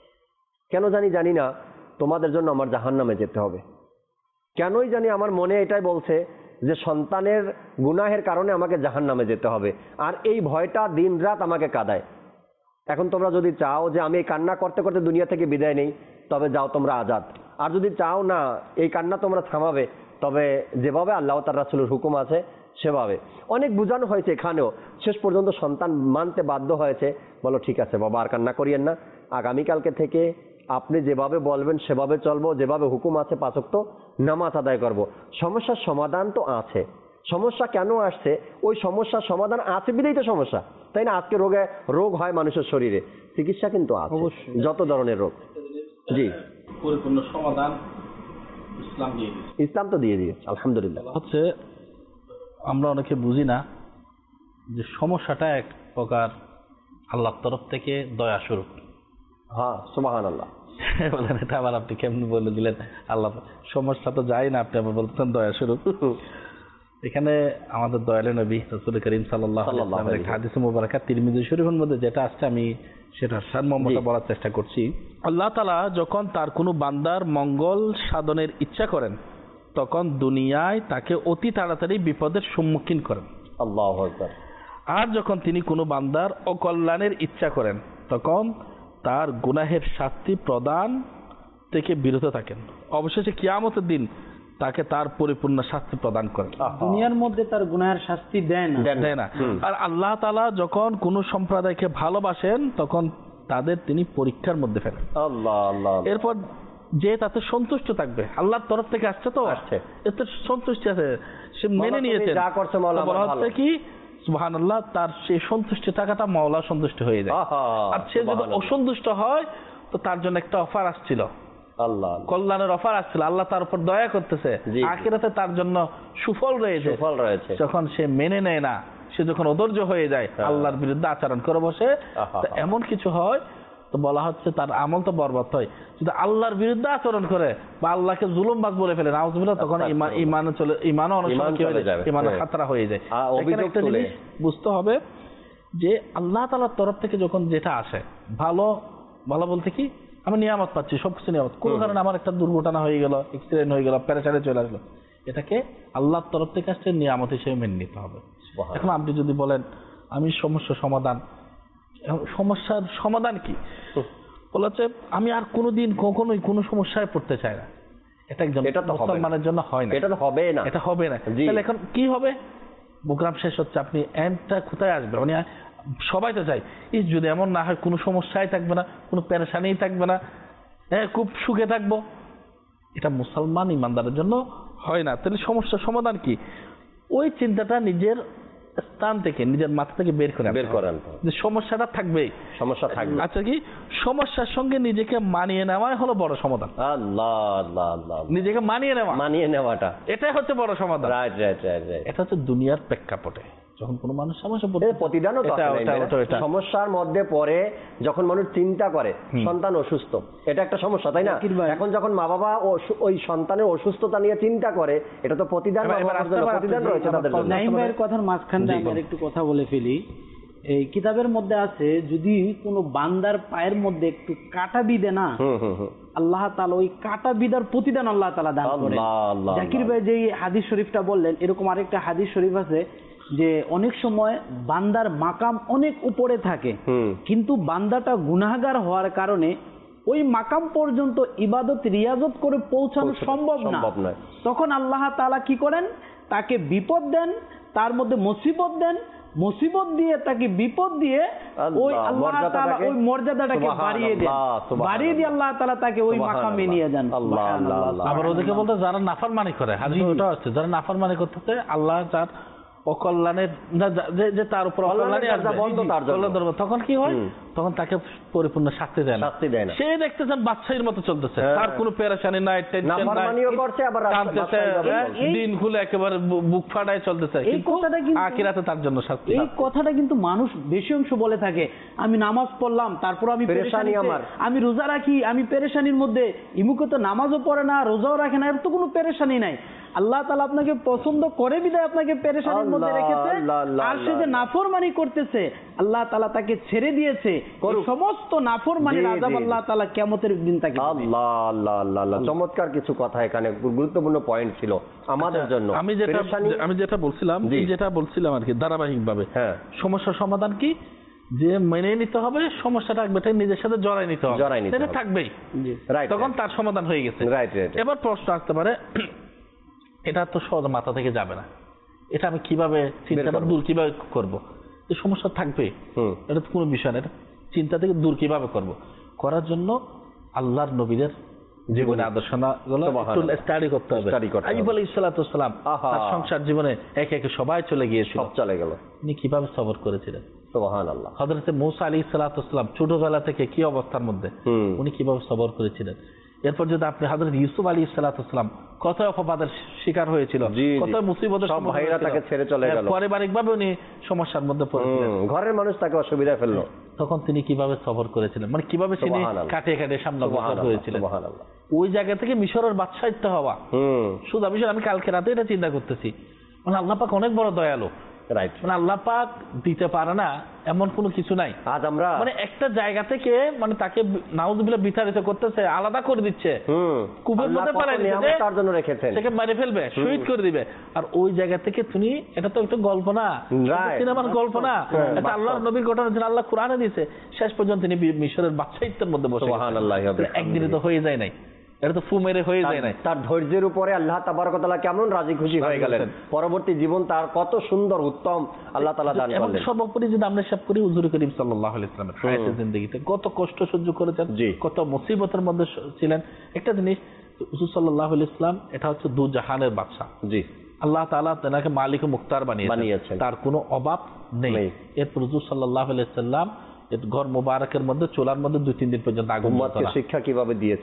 Speaker 2: কেন জানি জানি না তোমাদের জন্য আমার জাহান্নামে যেতে হবে। কেনই জানি আমার মনে এটাই বলছে যে সন্তানের গুনাহের কারণে আমাকে জাহান্নামে যেতে হবে, আর এই ভয়টা দিন রাত আমাকে কাঁদায়। এখন তোমরা যদি চাও যে আমি এই কান্না করতে করতে দুনিয়া থেকে বিদায় নেই, তবে যাও তোমরা আজাদ। আর যদি চাও না এই কান্না তোমরা থামাবে, তবে যেভাবে আল্লাহ তার রাসূলের হুকুম আছে সেভাবে। অনেক বোঝানো হয়েছে, এখানেও শেষ পর্যন্ত সন্তান মানতে বাধ্য হয়েছে, বলো ঠিক আছে বাবা আর কান্না করিয়েন না, আগামীকালকে থেকে আপনি যেভাবে বলবেন সেভাবে চলবো, যেভাবে হুকুম আছে পাঁচ ওয়াক্ত নামাজ আদায় করব। সমস্যার সমাধান তো আছে। সমস্যা কেন আসছে, ওই সমস্যার সমাধান আছে বিধাই তো সমস্যা, তাই না? আজকে রোগে রোগ হয় মানুষের শরীরে, চিকিৎসা কিন্তু আছে যত ধরনের রোগ। জি,
Speaker 5: পরিপূর্ণ সমাধান ইসলাম দিয়ে দিয়েছে,
Speaker 2: ইসলাম তো দিয়ে দিয়েছে আলহামদুলিল্লাহ।
Speaker 5: হচ্ছে আমরা অনেকে বুঝি না যে সমস্যাটা এক প্রকার আল্লাহর তরফ থেকে দয়া স্বরূপ।
Speaker 2: হ্যাঁ, সুবহানাল্লাহ।
Speaker 5: বলেন এটা আবার আপনি কেমন বলে দিলেন? আল্লাহ সমস্যা তো যায় না, আপনি আবার বলতেছেন দয়া স্বরূপ। এখানে আমাদের দয়ালু নবী রাসূল করিম সাল্লাল্লাহু আলাইহি ওয়াসাল্লামের হাদিস মুবারাকা তিরমিজি শরীফের মধ্যে যেটা আসছে, আমি সেটা সারমর্মটা বলার চেষ্টা করছি। আল্লাহ তাআলা যখন তার কোনো বান্দার মঙ্গল সাধনের ইচ্ছা করেন তখন দুনিয়ায় তাকে অতি তাড়াতাড়ি বিপদের সম্মুখীন করেন।
Speaker 2: আল্লাহু আকবার।
Speaker 5: আর যখন তিনি কোনো বান্দার অকল্যাণের ইচ্ছা করেন তখন তার গুনাহের শাস্তি প্রদান থেকে বিরত থাকেন। অবশেষে কিয়ামতের দিন তাকে তার পরিপূর্ণ শাস্তি প্রদান করেন।
Speaker 4: দুনিয়ার মধ্যে তার গুনাহের শাস্তি দেয় না
Speaker 5: দেয় না। আর আল্লাহ তাআলা যখন কোনো সম্প্রদায়কে ভালোবাসেন তখন তাদের তিনি পরীক্ষার মধ্যে ফেলেন।
Speaker 2: আল্লাহ আল্লাহ।
Speaker 5: এরপর যে তাতে সন্তুষ্ট থাকবে, আল্লাহর তরফ থেকে আসছে তো
Speaker 2: আসছে,
Speaker 5: এতে সন্তুষ্টি আছে, সে মেনে নিয়েছে,
Speaker 2: যা করছে মাওলা
Speaker 5: বলা হচ্ছে কি সুবহানাল্লাহ, তার সেই সন্তুষ্টি থাকাটা মাওলা সন্তুষ্ট হয়ে যায়। আর সে যদি অসন্তুষ্ট হয় তো তার জন্য একটা অফার আসছিল,
Speaker 2: আল্লাহ
Speaker 5: কল্যাণের অফার আসছিল, আল্লাহ তার উপর দয়া করতেছে, আখিরাতে তার জন্য সুফল রয়েছে।
Speaker 2: সুফল রয়েছে।
Speaker 5: যখন সে মেনে নেয় না, সে যখন অধৈর্য হয়ে যায়, আল্লাহর বিরুদ্ধে আচরণ করে বসে, তো এমন কিছু হয় তো বলা হচ্ছে তার আমল তো বরবাদ হয়। যদি আল্লাহর বিরুদ্ধে আচরণ করে বা আল্লাহকে জুলুমবাজ বলে ফেলে নাউজুবিল্লাহ, তখন ইমান ইমানে চলে ইমানও অনেক সময় কি হয়ে যায়, ইমানের খাতরা হয়ে যায়। এখানে একটা জিনিস বুঝতে হবে যে আল্লাহ তাআলার তরফ থেকে যখন যেটা আসে, ভালো ভালো বলতে কি আমি নিয়ামত পাচ্ছি, সবকিছু নিয়ামত, কোনো কারণে আমার একটা দুর্ঘটনা হয়ে গেল, অ্যাক্সিডেন্ট হয়ে গেল, প্যারাসাইটে চলে আসলো, এটাকে আল্লাহর তরফ থেকে আসছে নিয়ামত হিসেবে মেনে নিতে হবে। এখন আপনি যদি বলেন আমি সমস্যার সমাধান, সমস্যার সমাধান কি বলেছে, আমি আর কোনোদিন কখনোই কোনো সমস্যায় পড়তে চাই না, এটা একজন মুসলমানের জন্য হয় না,
Speaker 2: এটা হবে না,
Speaker 5: এটা হবে না। তাহলে এখন কি হবে? প্রোগ্রাম শেষ হচ্ছে, আপনি এন্ডটা কোথায় আসবে? মানে সবাই তো চাই এই যদি এমন না হয়, কোনো সমস্যাই থাকবে না, কোনো পেরেশানিই থাকবে না, হ্যাঁ খুব সুখে থাকবো, এটা মুসলমান ইমানদারের জন্য হয় না। তাহলে সমস্যার সমাধান কি? ওই চিন্তাটা নিজের স্থান থেকে, নিজের মাথা থেকে বের করে বের করেন যে সমস্যাটা থাকবেই, সমস্যা থাকবে। আচ্ছা, কি সমস্যার সঙ্গে নিজেকে মানিয়ে নেওয়াই হলো বড় সমাধান।
Speaker 2: আল্লাহ আল্লাহ আল্লাহ,
Speaker 5: নিজেকে মানিয়ে নেওয়া,
Speaker 2: মানিয়ে নেওয়াটা,
Speaker 5: এটাই হচ্ছে বড় সমাধান।
Speaker 2: Right right right right.
Speaker 5: এটা হচ্ছে দুনিয়ার প্রেক্ষাপটে যখন কোনো মানুষ সমস্যা পড়ে,
Speaker 2: প্রতিদানও তো সমস্যার মধ্যে পড়ে, যখন মানুষ চিন্তা করে সন্তান অসুস্থ, এটা একটা সমস্যা, তাই না? এখন যখন মা বাবা ওই সন্তানের অসুস্থতা নিয়ে চিন্তা করে, এটা তো প্রতিদান, প্রতিদান রয়েছে তাদের জন্য।
Speaker 4: নাঈম ভাইয়ের কথার মাঝখানে আমি একটু কথা বলে ফেলি। এই কিতাবের মধ্যে আছে, যদি কোনো বান্দার পায়ের মধ্যে একটু কাটা বিধে না, আল্লাহ তাআলা ওই কাটা বিধার প্রতিদান আল্লাহ তাআলা দান করেন। জাকির ভাই যে হাদিস শরীফটা বললেন, এরকম আরেকটা হাদিস শরীফ আছে যে অনেক সময় বান্দার মাকাম অনেক উপরে থাকে, কিন্তু বান্দাটা গুনাহগার হওয়ার কারণে ওই মাকাম পর্যন্ত ইবাদত রিয়াজত করে পৌঁছানো সম্ভব না। তখন আল্লাহ তাআলা কি করেন? তাকে বিপদ দেন, তার মধ্যে মুসিবত দেন, মুসিবত দিয়ে তাকে বিপদ দিয়ে ওই আল্লাহ তাআলা ওই মর্যাদাটাকে বাড়িয়ে দেন, বাড়িয়ে দিয়ে আল্লাহ তাআলা তাকে ওই মাকামে নিয়ে যান।
Speaker 5: আবার ওদেরকে বলতে যারা নাফরমানি করে, হাদিসে ওটা আছে, যারা নাফরমানি করতেছে আল্লাহ তার অকল্যাণের যে তার উপর অকল্যাণই আসবে, তখন কি হয়? তখন তাকে পরিপূর্ণ শাস্তি দেয় না, শাস্তি দেয় না। সে দেখতেছেন বাচ্চাদের মতো চলতেছে, তার কোনো পেরেশানি নাই, টেনশন নাই, দিন খুলে একেবারে বুক ফাটায় চলতেছে, কিন্তু আখিরাতে তার জন্য শাস্তি।
Speaker 4: এই কথাটা কিন্তু মানুষ বেশি অংশ বলে থাকে, আমি নামাজ পড়লাম তারপর আমি পেরেশানি, আমার আমি রোজা রাখি আমি পেরেশানির মধ্যে, ইমুকে তো নামাজও পড়ে না, রোজাও রাখে না, এর তো কোনো পেরেশানি নাই। আল্লাহ তাআলা আপনাকে পছন্দ করে বিধায় আপনাকে পেরেশানির মধ্যে রেখেছে, আর সে যে নাফরমানি করতেছে আল্লাহ তাআলা তাকে ছেড়ে দিয়েছে, সমস্ত নাফরমানির আযাব আল্লাহ তাআলা কিয়ামতের দিন তাকে।
Speaker 2: আল্লাহ আল্লাহ আল্লাহ আল্লাহ, চমৎকার কিছু কথা এখানে, গুরুত্বপূর্ণ পয়েন্ট ছিল আমাদের জন্য।
Speaker 5: আমি যেটা আমি যেটা বলছিলাম যেটা বলছিলাম আর কি ধারাবাহিকভাবে, হ্যাঁ সমস্যার সমাধান কি? যে মেনে নিতে হবে সমস্যাটা থাকবে, নিজের সাথে জড়াই নিতে হবে, জড়াই নিতে থাকবেই, তখন তার সমাধান হয়ে গেছে। Right right. এবার প্রশ্ন আসতে পারে, এটা তো সহজ মাথা থেকে যাবে না, এটা আমি কিভাবে চিন্তাটা দূর কিভাবে করব? এই সমস্যা থাকবে, এটা তো কোনো বিষয় না, এটা চিন্তা থেকে দূর কিভাবে করব? করার জন্য আল্লাহর নবীদের জীবনে আদর্শনাগুলো একটু স্টাডি করতে হবে। আইয়ুব আলাইহিস সালাতু ওয়াস সালাম, তার সংসার জীবনে একে একে সবাই চলে গিয়েছিল, সব চলে গেল, উনি কিভাবে সবর করেছিলেন? সুবহানাল্লাহ। হযরত মূসা আলাইহিস সালাতু ওয়াস সালাম ছোটবেলা থেকে কি অবস্থার মধ্যে, উনি কিভাবে সবর করেছিলেন? এরপর যদি আপনি হযরত ইউসুফ আলাইহিস সালাম কত অপবাদের শিকার হয়েছিল, কত মুসিবতের
Speaker 2: সব ভাইরা তাকে ছেড়ে চলে গেল,
Speaker 5: পারিবারিকভাবে উনি সমস্যার মধ্যে পড়েছিলেন,
Speaker 2: ঘরের মানুষ তাকে অসুবিধায় ফেললো,
Speaker 5: তখন তিনি কিভাবে সবর করেছিলেন, মানে কিভাবে তিনি কাটিয়ে কাটিয়ে সামনে অগ্রসর হয়েছিলেন। ওই জায়গা থেকে মিশরের বাদশাহিত্য হওয়া, শুধু মিশর, আমি কালকে রাতে এটা চিন্তা করতেছি, মানে আল্লাহ পাক অনেক বড় দয়ালু, রাইট, মানে আল্লাহ পাক দিতে পারে না এমন কোনো কিছু নাই।
Speaker 2: আজ আমরা
Speaker 5: মানে একটা জায়গা থেকে মানে তাকে নাউজুবিল্লাহ বিতাড়িত করতেছে, আলাদা করে দিচ্ছে, কুবের মধ্যে পারে
Speaker 2: তার জন্য রেখেছেন,
Speaker 5: তাকে মেরে ফেলবে, শহীদ করে দিবে, আর ওই জায়গা থেকে তুমি, এটা তো একটা গল্প না, সিনেমার গল্প না, এটা আল্লাহর নবীর ঘটনা, যেটা আল্লাহ কোরআনে দিয়েছে, শেষ পর্যন্ত তিনি মিশরের বাদশাহিত্যের মধ্যে বসে, সুবহানাল্লাহ, একদিনে তো হয়ে যায় নাই, এটা তো ফু মেরে হয়ে যায় না।
Speaker 2: তার ধৈর্যের উপরে আল্লাহ তাবারক ওয়া তাআলা কেমন রাজি খুশি হয়ে গেলেন, পরবর্তী জীবন তার কত সুন্দর উত্তম আল্লাহ তাআলা দান করলেন।
Speaker 5: সর্বোপরি যদি আমরা হিসাব করি, হুজুর করিম সাল্লাল্লাহু আলাইহি ওয়াসাল্লামের হায়াতে জিন্দেগিতে কত কষ্ট সহ্য করেছেন, কত মুসিবতের মধ্যে ছিলেন। একটা জিনিস, হুজুর সাল্লাল্লাহু আলাইহি ওয়াসাল্লাম এটা হচ্ছে দু জাহানের বাদশা, জি, আল্লাহ তাআলা তাকে মালিক ও মুখতার বানিয়েছেন, তার কোনো অভাব নেই। এরপর হুজুর সাল্লাল্লাহু আলাইহি ওয়াসাল্লাম ঘর মুবারকের মধ্যে, চুলার মধ্যে দুই তিন দিন পর্যন্ত আগুন জ্বালা, শিক্ষা কিভাবে দিয়েছে,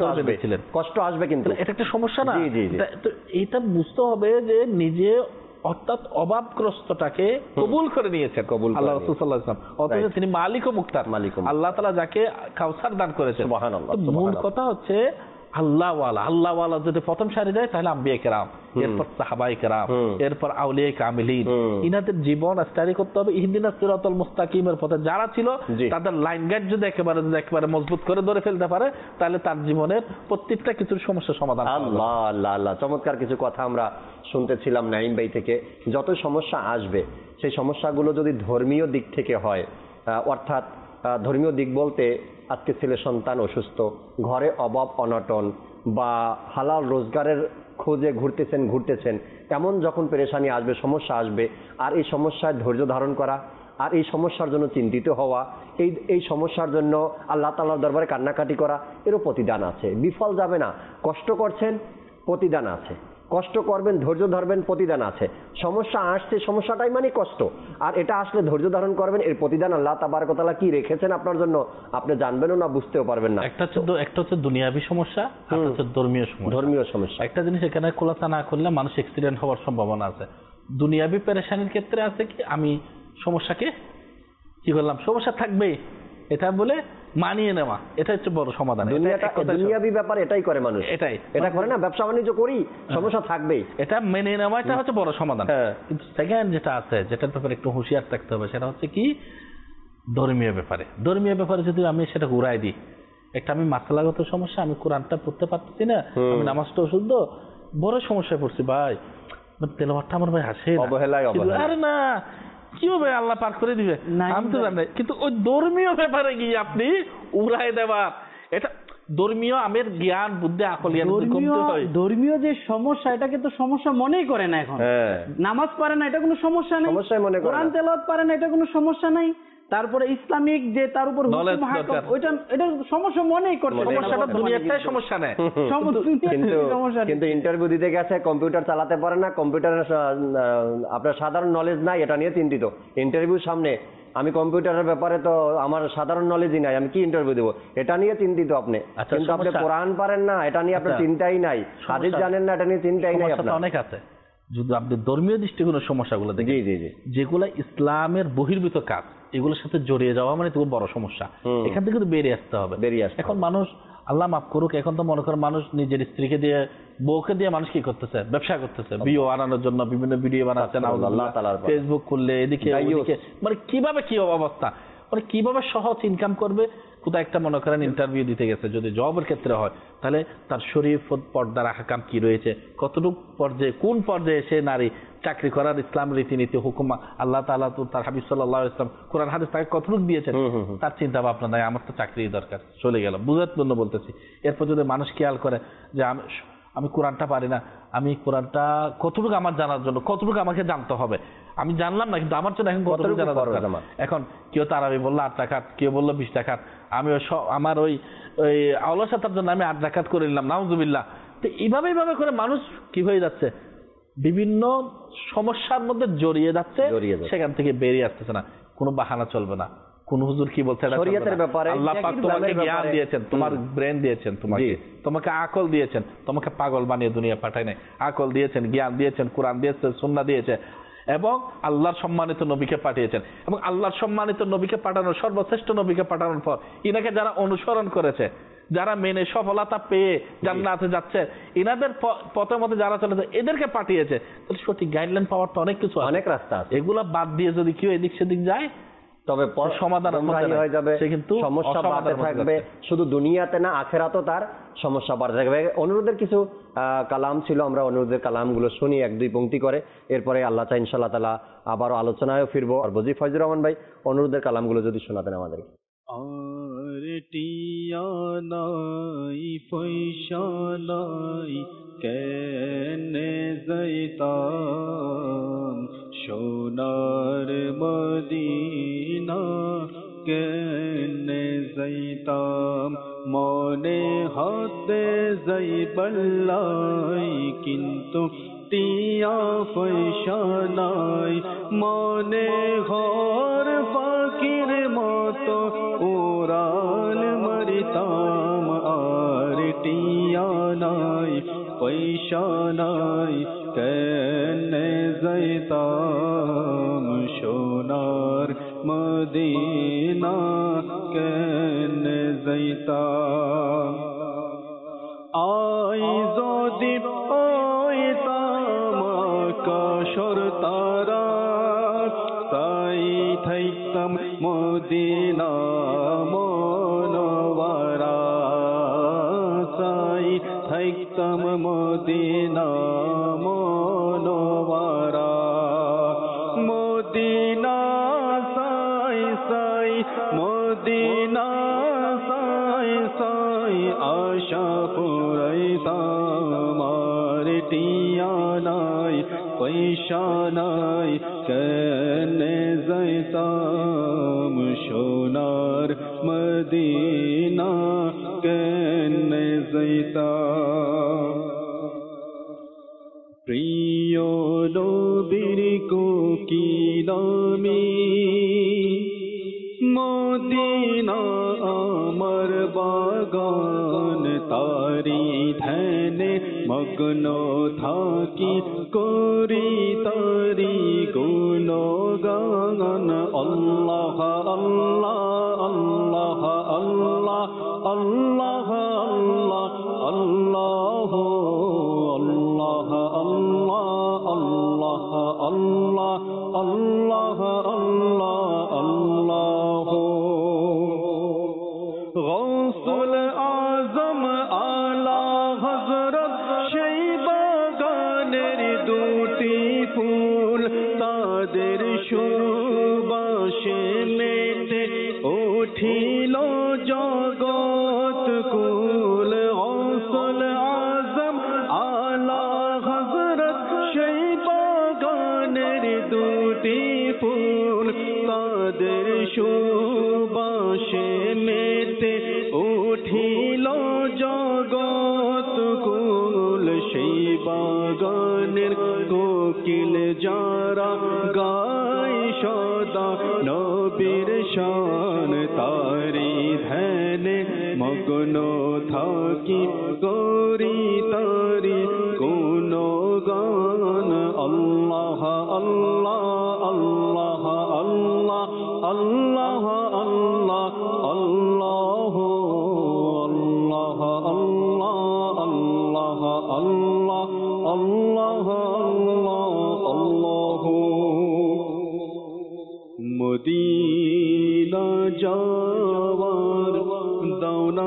Speaker 5: কষ্ট আসবে, কিন্তু এটা একটা সমস্যা না। তো এটা বুঝতে হবে যে নিজে অর্থাৎ অভাবগ্রস্তটাকে কবুল করে নিয়েছেন আল্লাহ রাসূল সাল্লাল্লাহু আলাইহি ওয়াসাল্লাম, অথচ তিনি মালিক ও মুখতার, আল্লাহ তাআলা যাকে কাউসার দান করেছেন। সুবহানাল্লাহ। মূল কথা হচ্ছে আল্লাহ ওয়ালা, আল্লাহ ওয়ালা যদি প্রথম সারি যায় তাহলে আম্বিয়া কেরাম, এরপর সাহাবায়ে কেরাম, এরপর আউলিয়া কামিলিন, ইনাদের জীবন স্টাডি করতে হবে ইহদিনাস সিরাতাল মুস্তাকিমের পথে যারা ছিল, তাদের লাইন গাইড যদি একেবারে একেবারে মজবুত করে ধরে ফেলতে পারে, তাহলে তার জীবনের প্রত্যেকটা কিছুর সমস্যার সমাধান।
Speaker 2: আল্লাহ আল্লাহ আল্লাহ, চমৎকার কিছু কথা আমরা শুনতেছিলাম নাইম ভাই থেকে। যত সমস্যা আসবে সেই সমস্যাগুলো যদি ধর্মীয় দিক থেকে হয়, অর্থাৎ ধর্মীয় দিক বলতে আজকে ছেলে সন্তান অসুস্থ, ঘরে অভাব অনটন, বা হালাল রোজগারের খোঁজে ঘুরতেছেন ঘুরতেছেন এমন যখন পেরেশানি আসবে, সমস্যা আসবে, আর এই সমস্যায় ধৈর্য ধারণ করা, আর এই সমস্যার জন্য চিন্তিত হওয়া, এই এই সমস্যার জন্য আল্লাহ তাআলার দরবারে কান্নাকাটি করা, এরও প্রতিদান আছে, বিফল যাবে না। কষ্ট করছেন, প্রতিদান আছে, কষ্ট করবেন, ধৈর্য ধরবেন, প্রতিদান আছে। সমস্যা আসছে, সমস্যাটাই মানে কষ্ট, আর এটা আসলে ধৈর্য ধারণ করবেন, এর প্রতিদান আল্লাহ তাবারক ওয়া তাআলা কি রেখেছেন আপনার জন্য আপনি জানবেনও না, বুঝতেও পারবেন না।
Speaker 5: একটা হচ্ছে একটা হচ্ছে দুনিয়াবী সমস্যা, আর হচ্ছে ধর্মীয় সমস্যা।
Speaker 2: ধর্মীয় সমস্যা
Speaker 5: একটা জিনিস এখানে খোলাসা না করলে মানুষ অ্যাক্সিডেন্ট হওয়ার সম্ভাবনা আছে। দুনিয়াবী পেরেশানির ক্ষেত্রে আছে কি, আমি সমস্যাকে কি করলাম, সমস্যা থাকবেই, এটা বলে মানিয়ে নেওয়া, এটা হচ্ছে বড় সমাধান।
Speaker 2: দুনিয়াবী ব্যাপার এটাই করে মানুষ, এটাই এটা করে না, ব্যবসা বাণিজ্য করি, সমস্যা থাকবেই,
Speaker 5: এটা মেনে নেওয়া, এটা হচ্ছে বড় সমাধান। কিন্তু সেকেন্ড যেটা আছে, যেটার ব্যাপারে একটু হুঁশিয়ার থাকতে হবে, সেটা হচ্ছে কি ধর্মীয় ব্যাপারে। ধর্মীয় ব্যাপারে যদি আমি সেটা ঘুরাই দিই, একটা আমি মাসলাগত সমস্যা, আমি কোরআনটা পড়তে পারতেছি না, আমি নামাজটা অশুদ্ধ, বড় সমস্যায় পড়ছি ভাই, তেলাওয়াতটা আমার ভাই হাসে,
Speaker 2: অবহেলায় অবহেলা,
Speaker 5: আরে না কিভাবে আল্লাহ পার করে দিবে আমি তো জানি, কিন্তু ওই ধর্মীয় ব্যাপারে গিয়ে আপনি উড়াই দেওয়া, এটা ধর্মীয় আমের জ্ঞান বুদ্ধি আকল জ্ঞান
Speaker 4: ধর্মীয় যে সমস্যা, এটাকে তো সমস্যা মনেই করে না এখন। নামাজ পারে না, এটা কোনো সমস্যা নেই, কোরআন তেলাওয়াত পারে না, এটা কোনো সমস্যা নাই, তারপরে ইসলামিক যে তার উপর ওইটা এটা সমস্যা মনেই করছে,
Speaker 5: সমস্যাটা দুনিয়াটাই সমস্যা নেই।
Speaker 2: কিন্তু ইন্টারভিউ দিতে গেছে, কম্পিউটার চালাতে পারে না, কম্পিউটারের আপনার সাধারণ নলেজ নাই, এটা নিয়ে চিন্তিত। ইন্টারভিউর সামনে আমি কম্পিউটারের ব্যাপারে তো আমার সাধারণ নলেজই নাই, আমি কি ইন্টারভিউ দেবো, এটা নিয়ে চিন্তিত আপনি। কিন্তু আপনি কোরআন পারেন না, এটা নিয়ে আপনার চিন্তাই নাই, হাদিস জানেন না, এটা নিয়ে চিন্তাই নাই আপনার।
Speaker 5: অনেক আছে, যদি আপনি ধর্মীয় দৃষ্টিকোণের সমস্যাগুলো দেখেন, যেগুলো ইসলামের বহির্ভূত কাজ, এগুলোর সাথে জড়িয়ে যাওয়া মানে খুব বড় সমস্যা। এখান থেকে বেরিয়ে আসতে হবে, বেরিয়ে আসতে। এখন মানুষ আল্লাহ মাফ করুক, এখন তো মনে করেন মানুষ নিজের স্ত্রীকে দিয়ে, বউকে দিয়ে মানুষ কি করতেছে, ব্যবসা করতেছে, ভিডিও বানানোর জন্য বিভিন্ন ভিডিও বানাচ্ছে, ফেসবুক করলে এদিকে ওদিকে, মানে কিভাবে কি অবস্থা, মানে কিভাবে সহজ ইনকাম করবে। কোথাও একটা মনে করেন ইন্টারভিউ দিতে গেছে, যদি জবের ক্ষেত্রে হয়, তাহলে তার শরীফ পর্দার আহকাম কি রয়েছে, কতটুকু পর্যায়ে, কোন পর্যায়ে সে নারী চাকরি করার ইসলাম রীতিনীতি হুকুম আল্লাহ তাআলা তো তার হাবিব সাল্লাল্লাহু আলাইহি ওয়াসাল্লাম কোরআন হাদিস তাকে কতটুকু দিয়েছেন, তার চিন্তা ভাবনা নাই, আমার তো চাকরি দরকার, চলে গেল, বুঝার জন্য বলতেছি। এরপর যদি মানুষ খেয়াল করে যে আমি আমি কোরআনটা পারি না, আমি কোরআনটা কতটুকু আমার জানার জন্য, কতটুকু আমাকে জানতে হবে, আমি জানলাম না, কিন্তু আমার জন্য এখন কতটুকু জানা দরকার। এখন কেউ তারাবি বললো আট রাকাত, কেউ বললো বিশ রাকাত, আমি আমার ওই ওই অলসতার জন্য আমি আট রাকাত করে নিলাম, নাউজুবিল্লাহ। তো এইভাবে এইভাবে করে মানুষ কি হয়ে যাচ্ছে, বিভিন্ন সমস্যার মধ্যে জড়িয়ে যাচ্ছে, সেখান থেকে বেরিয়ে আসতেছে না। কোনো বাহানা চলবে না, কোন হুজুর কি বলছে এটা
Speaker 2: শরীয়তের ব্যাপারে,
Speaker 5: আল্লাহ পাক তোমাকে জ্ঞান দিয়েছেন, তোমার ব্রেন দিয়েছেন, তোমাকে তোমাকে আকল দিয়েছেন, তোমাকে পাগল বানিয়ে দুনিয়া পাঠায় নাই, আকল দিয়েছেন, জ্ঞান দিয়েছেন, কোরআন দিয়েছেন, সুন্নাহ দিয়েছেন এবং আল্লাহর সম্মানিত নবীকে পাঠিয়েছেন। এবং আল্লাহর সম্মানিত নবীকে পাঠানোর, সর্বশ্রেষ্ঠ নবীকে পাঠানোর পর ইনাকে যারা অনুসরণ করেছে, যারা মেনে সফলতা পেয়ে জান্নাতে যাচ্ছে, ইনাদের পথের মধ্যে যারা চলেছে, এদেরকে পাঠিয়েছে। সঠিক গাইডলাইন পাওয়ার তো অনেক কিছু, অনেক রাস্তা আছে। এগুলা বাদ দিয়ে যদি কেউ এদিক সেদিক যায় তবে সমাধান হয়ে যাবে, সে কিন্তু সমস্যা বাড়তে থাকবে। শুধু দুনিয়াতে না, আখেরাতেও তার সমস্যা বাড়তে থাকবে। অনুরোধের কিছু কালাম ছিল, আমরা অনুরোধের কালামগুলো শুনি এক দুই পংক্তি করে, এরপরে আল্লাহ চাই ইনশাআল্লাহ তাআলা আবারও আলোচনায়ও ফিরবো। আর বজি ফয়জুর রহমান ভাই অনুরোধের কালামগুলো যদি শোনাতেন আমাদেরকে।
Speaker 10: আর টিয়া নাই পয়সা নাই কেনে যাইতাম সোনার মদিনা কেনে যাইতাম মনে হতে যাইবাল্লাই কিন্তু টিয়া পয়সা নাই মনে ঘর ফাকির মতো উড়াল মারিতাম আর টিয়া নাই পয়সা নাই কেনে যাইতাম সোনার মদিনা কেনে যাইতাম আই যদি আকাশর তারা তাই থাইতাম মদিনা মনোয়ারা তাই থাইতাম মদিনা মনোয়ারা মদিনা সাই সাই মদিনা সাই সাই আশা পুরাইতাম আর টিয়া নাই পয়সা নাই কেনে যাইতাম সোনার মদিনা কেনে যাইতাম প্রিয় নবীর কোকিলামি মদিনা আমার বাগান তারি ধ্যানে মগ্ন থাকি করি তারি গুণগান আল্লাহ আল্লাহ আল্লাহ আল্লাহ আল্লাহ আল্লাহ আল্লাহ আল্লাহ আল্লাহ আল্লাহ আল্লাহ আল্লাহ আল্লাহ আল্লাহ গৌসুল আজম আলা হযরত সেই বাগানের দুটি ফুল তাদের সুবাসে মেতে উঠিল জগৎ কুল গৌসুল আজম আলা হযরত সেই বাগানের দুটি ফুল তাদের সুবাসে মেতে উঠিল জগৎ কুল সেই বাগানের কোকিল যারা গায় সদা নবীর শান তারি ধ্যানে মগ্ন থাকি করি তারি গুণগান আল্লাহ আল্লাহ আল্লাহ আল্লাহ আল্লাহ আল্লাহ আল্লাহ আল্লাহ আল্লাহ আল্লাহ আল্লাহ আল্লাহ মদিনা যাওয়ার দাওনা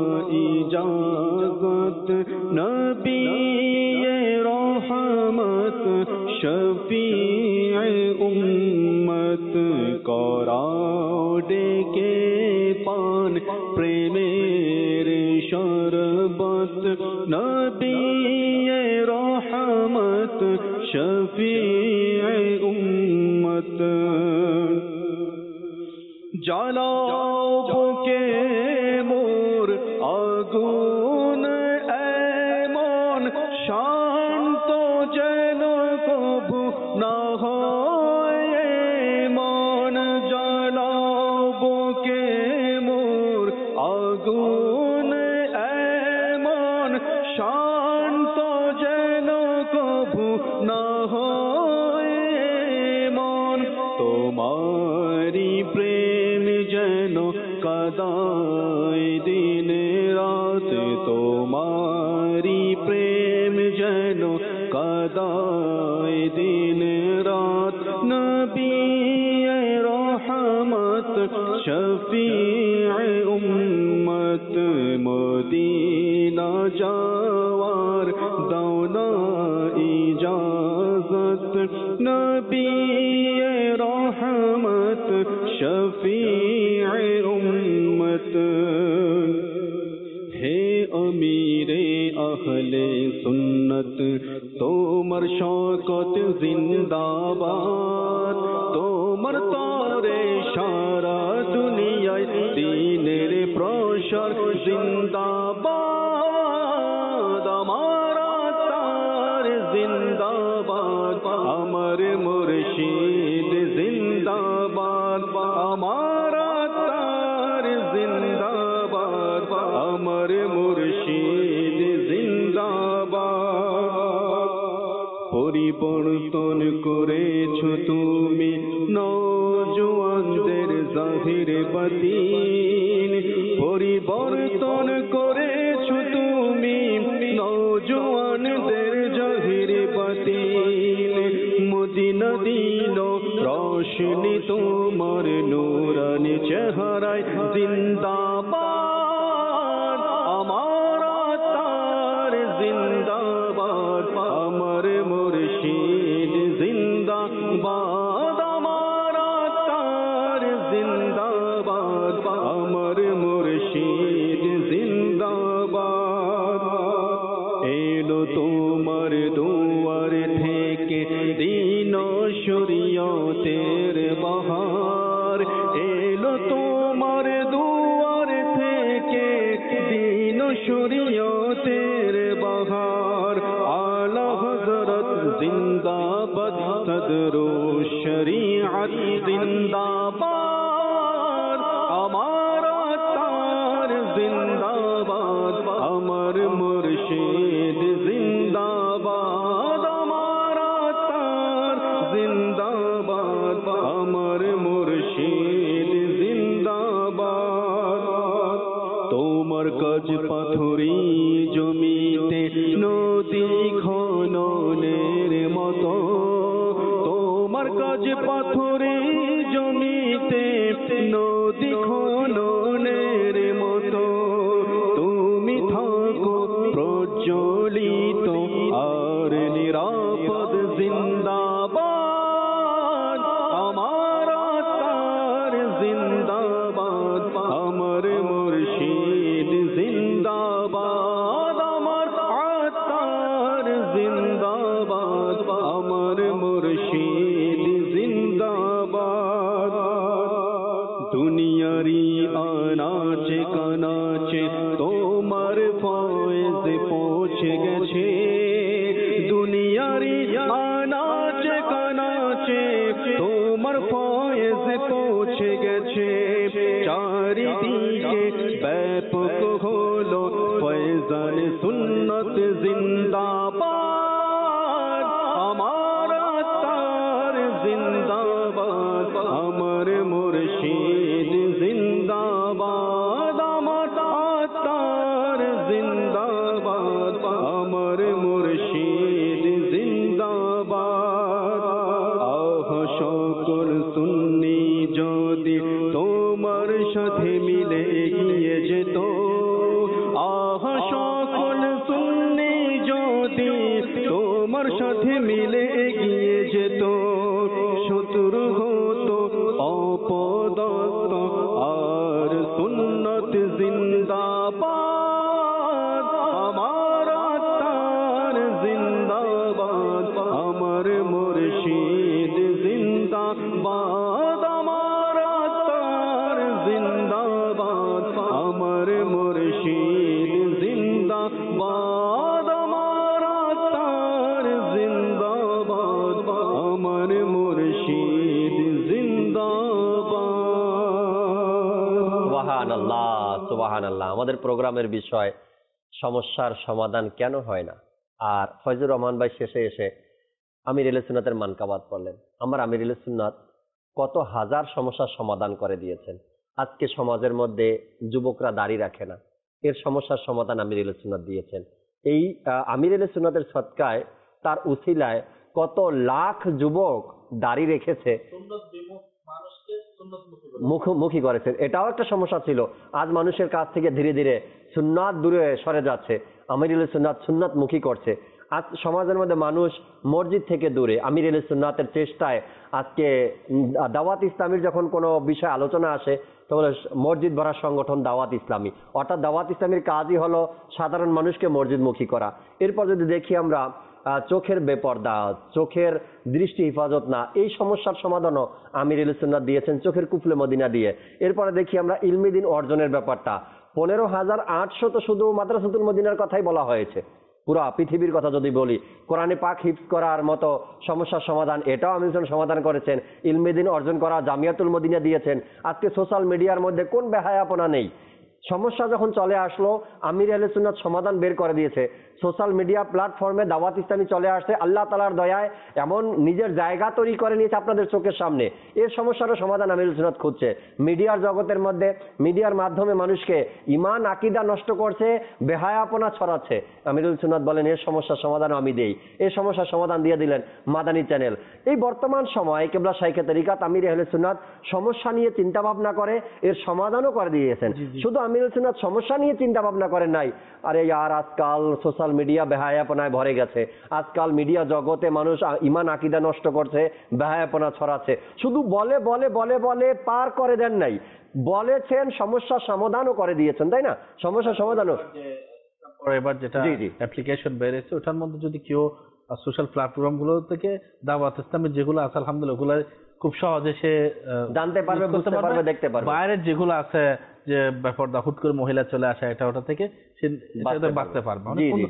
Speaker 10: ইজাজত নবী রহমত শফিঈ উম্মত করাও ডেকে পান প্রেমের শরবত নবী রহমত শফিঈ উম্মত জ্বালাও বুকে মোর আগুন এমন শান্ত যেন কবু না হয় মন জ্বালাও কাদায় দিন রাত তোমারি প্রেম যেন কাদায় দিন রাত নবী রহমত শফিঈ উম্মত মদিনা যাওয়ার দাও না ইজাজত নবী রহমত শফিঈ উম্মত হে আমিরে আহলে সুন্নত তোমার শওকত জিন্দাবাদ তোমার তরে সারা দুনিয়ায় দ্বীনের প্রসার জিন্দাবাদ আমার তার জিন্দাবাদ আমার মুর্শিদ জিন্দাবাদ আমার তার জিন্দাবাদ আমার মুর্শিদ জিন্দাবাদ পরিবর্তন করেছ তুমি নওজোয়ানদের জাহির বাতিন পরিবর্তন করেছ তুমি নওজোয়ানদের জাহির বাতিন মদিনা দিল রোশনি তোমার নূরানি চেহারায় জিন্দাবাদ আমার তার জিন্দাবাদ আমার মুর্শিদ জিন্দাবাদ আমার তার জিন্দাবাদ আমার মুর্শিদ জিন্দাবাদ এলো তোমার দুয়ার থেকে দিন শরীয়তের বাহার এলো তোমার দুয়ার থেকে দিন শরীয়তের বাহার আলা হযরত জিন্দাবাদ সদরু শরীআত জিন্দাবাদ আমার তার জিন্দাবাদ আমার মুর্শিদ জিন্দাবাদ আমার তার জিন্দাবাদ আমার মুর্শিদ জিন্দাবাদ তোমার কাজ পাথরি জমিতে নদী খননের মতো তোমার কাজ পাথরি জমিতে নদী খননের মতো তুমি থাকো প্রজ্বলিত আর নিরাপদ জিন্দাবাদ আমার তার জিন্দাবাদ আমার মুর্শিদ জিন্দাবাদ আমার তার জিন্দাবাদ আমার মুর্শিদ জিন্দাবাদ দুনিয়ারি আনাচে কানাচে তোমার ফয়েজ পৌঁছে গেছে দুনিয়ারি আনাচে কানাচে তোমার ফয়েজ পৌঁছে গেছে চারিদিকে ব্যাপক হলো ফয়জান সুন্নত জিন্দাবাদ আমার তার জিন্দাবাদ আমার মুর্শিদ জিন্দাবাদ আমার তার জিন্দাবাদ আমার মুর্শিদ জিন্দাবাদ আহ সকল সুন্নি যদি তোমার সাথে মিলে গিয়ে যেত আহ সকল সুন্নি যদি তোমার সাথে মিলে গিয়ে যেত শত্রু হতো অপদস্থ আর সুন্নত জিন্দাবাদ আমার তার জিন্দাবাদ আমার মুর্শিদ জিন্দাবাদ আমার তার জিন্দাবাদ আমার মুর্শিদ জিন্দাবাদ আমার তার জিন্দাবাদ আমার মুর্শিদ জিন্দাবাদ
Speaker 2: সুবহানাল্লাহ সুবহানাল্লাহ। আমাদের প্রোগ্রামের বিষয় সমস্যার সমাধান কেন হয় না, আর ফয়জুর রহমান ভাই শেষে এসে আমির আহলে সুন্নাতের মানকাবাত পড়লেন। আমার আমির আহলে সুন্নাত কত হাজার সমস্যার সমাধান করে দিয়েছেন। আজকে সমাজের মধ্যে যুবকরা দাড়ি রাখে না, এর সমস্যার সমাধান আমির আহলে সুন্নাত দিয়েছেন। এই আমির আহলে সুন্নাতের সদকায়, তার উসিলায় কত লাখ যুবক দাড়ি রেখেছে, মুখোমুখি করেছেন। এটাও একটা সমস্যা ছিল। আজ মানুষের কাছ থেকে ধীরে ধীরে সুন্নাত দূরে সরে যাচ্ছে, আমির আহলে সুন্নাত সুন্নাত মুখী করছে। আজ সমাজের মধ্যে মানুষ মসজিদ থেকে দূরে আমির আহলে সুন্নাতের চেষ্টায় আজকে দাওয়াত ইসলামীর যখন কোনো বিষয় আলোচনা আসে তাহলে মসজিদ ভরা সংগঠন দাওয়াত ইসলামী, অর্থাৎ দাওয়াত ইসলামীর কাজই হলো সাধারণ মানুষকে মসজিদমুখী করা। এরপর যদি দেখি আমরা চোখের বেপর্দা, চোখের দৃষ্টি হেফাজত না, এই সমস্যার সমাধানও আমির আহলে সুন্নাত দিয়েছেন চোখের কুফলে মদিনা দিয়ে। এরপরে দেখি আমরা ইলমি দিন অর্জনের ব্যাপারটা, পনেরো হাজার আটশো তো শুধু মাদ্রাসাতুল মদিনার কথাই বলা হয়েছে। পুরো পৃথিবীর কথা যদি বলি, কোরআনে পাক হিফজ করার মতো সমস্যার সমাধান এটাও আমির সুন্নাত সমাধান করেছেন। ইলমি দিন অর্জন করা জামিয়াতুল মদিনা দিয়েছেন। আজকে সোশ্যাল মিডিয়ার মধ্যে কোন বেহায়াপনা নেই। সমস্যা যখন চলে আসলো আমির আহলে সুন্নাত সমাধান বের করে দিয়েছে। সোশ্যাল মিডিয়া প্ল্যাটফর্মে দাওয়াত ইসলামী চলে আসছে, আল্লাহ তাআলার দয়ায় এমন নিজের জায়গা তৈরি করে নিয়েছে আপনাদের চোখের সামনে। এর সমস্যারও সমাধান আমির আহলে সুন্নাত খুঁজছে। মিডিয়ার জগতের মধ্যে মিডিয়ার মাধ্যমে মানুষকে ইমান আকিদা নষ্ট করছে, বেহায়াপনা ছড়াচ্ছে। আমির আহলে সুন্নাত বলেন এর সমস্যার সমাধান আমি দেই। এই সমস্যার সমাধান দিয়ে দিলেন মাদানী চ্যানেল। এই বর্তমান সময়ে কেবলা শাইখে তরিকাত আমির আহলে সুন্নাত সমস্যা নিয়ে চিন্তা ভাবনা করে, এর সমাধানও করে দিয়েছেন। শুধু আমির আহলে সুন্নাত সমস্যা নিয়ে চিন্তা ভাবনা করেন নাই, আরে यार আজকাল সোশ্যাল মিডিয়া বেহায়াপনায় ভরে গেছে। আজকাল মিডিয়া জগতে মানুষ ইমান আকিদা নষ্ট করছে, বেহায়াপনা ছড়াচ্ছে। শুধু বলে বলে বলে বলে পার করে দেন নাই, বলেছেন সমস্যার সমাধানও করে দিয়েছেন, তাই না? সমস্যার সমাধানও।
Speaker 5: এবার যেটা অ্যাপ্লিকেশন বেরিয়েছে ওটার মধ্যে যদি কেউ সোশ্যাল প্ল্যাটফর্ম গুলো থেকে দাওয়াত ইসলামের যেগুলো আছে আলহামদুলিল্লাহ ওগুলো খুব সহজে সে জানতে পারবে, বুঝতে পারবে, দেখতে পারবে। বাইরের যেগুলো আছে যে ব্যাপারটা হুট করে মহিলা চলে আসা এটা ওটা থেকে সে বাঁচতে পারবে।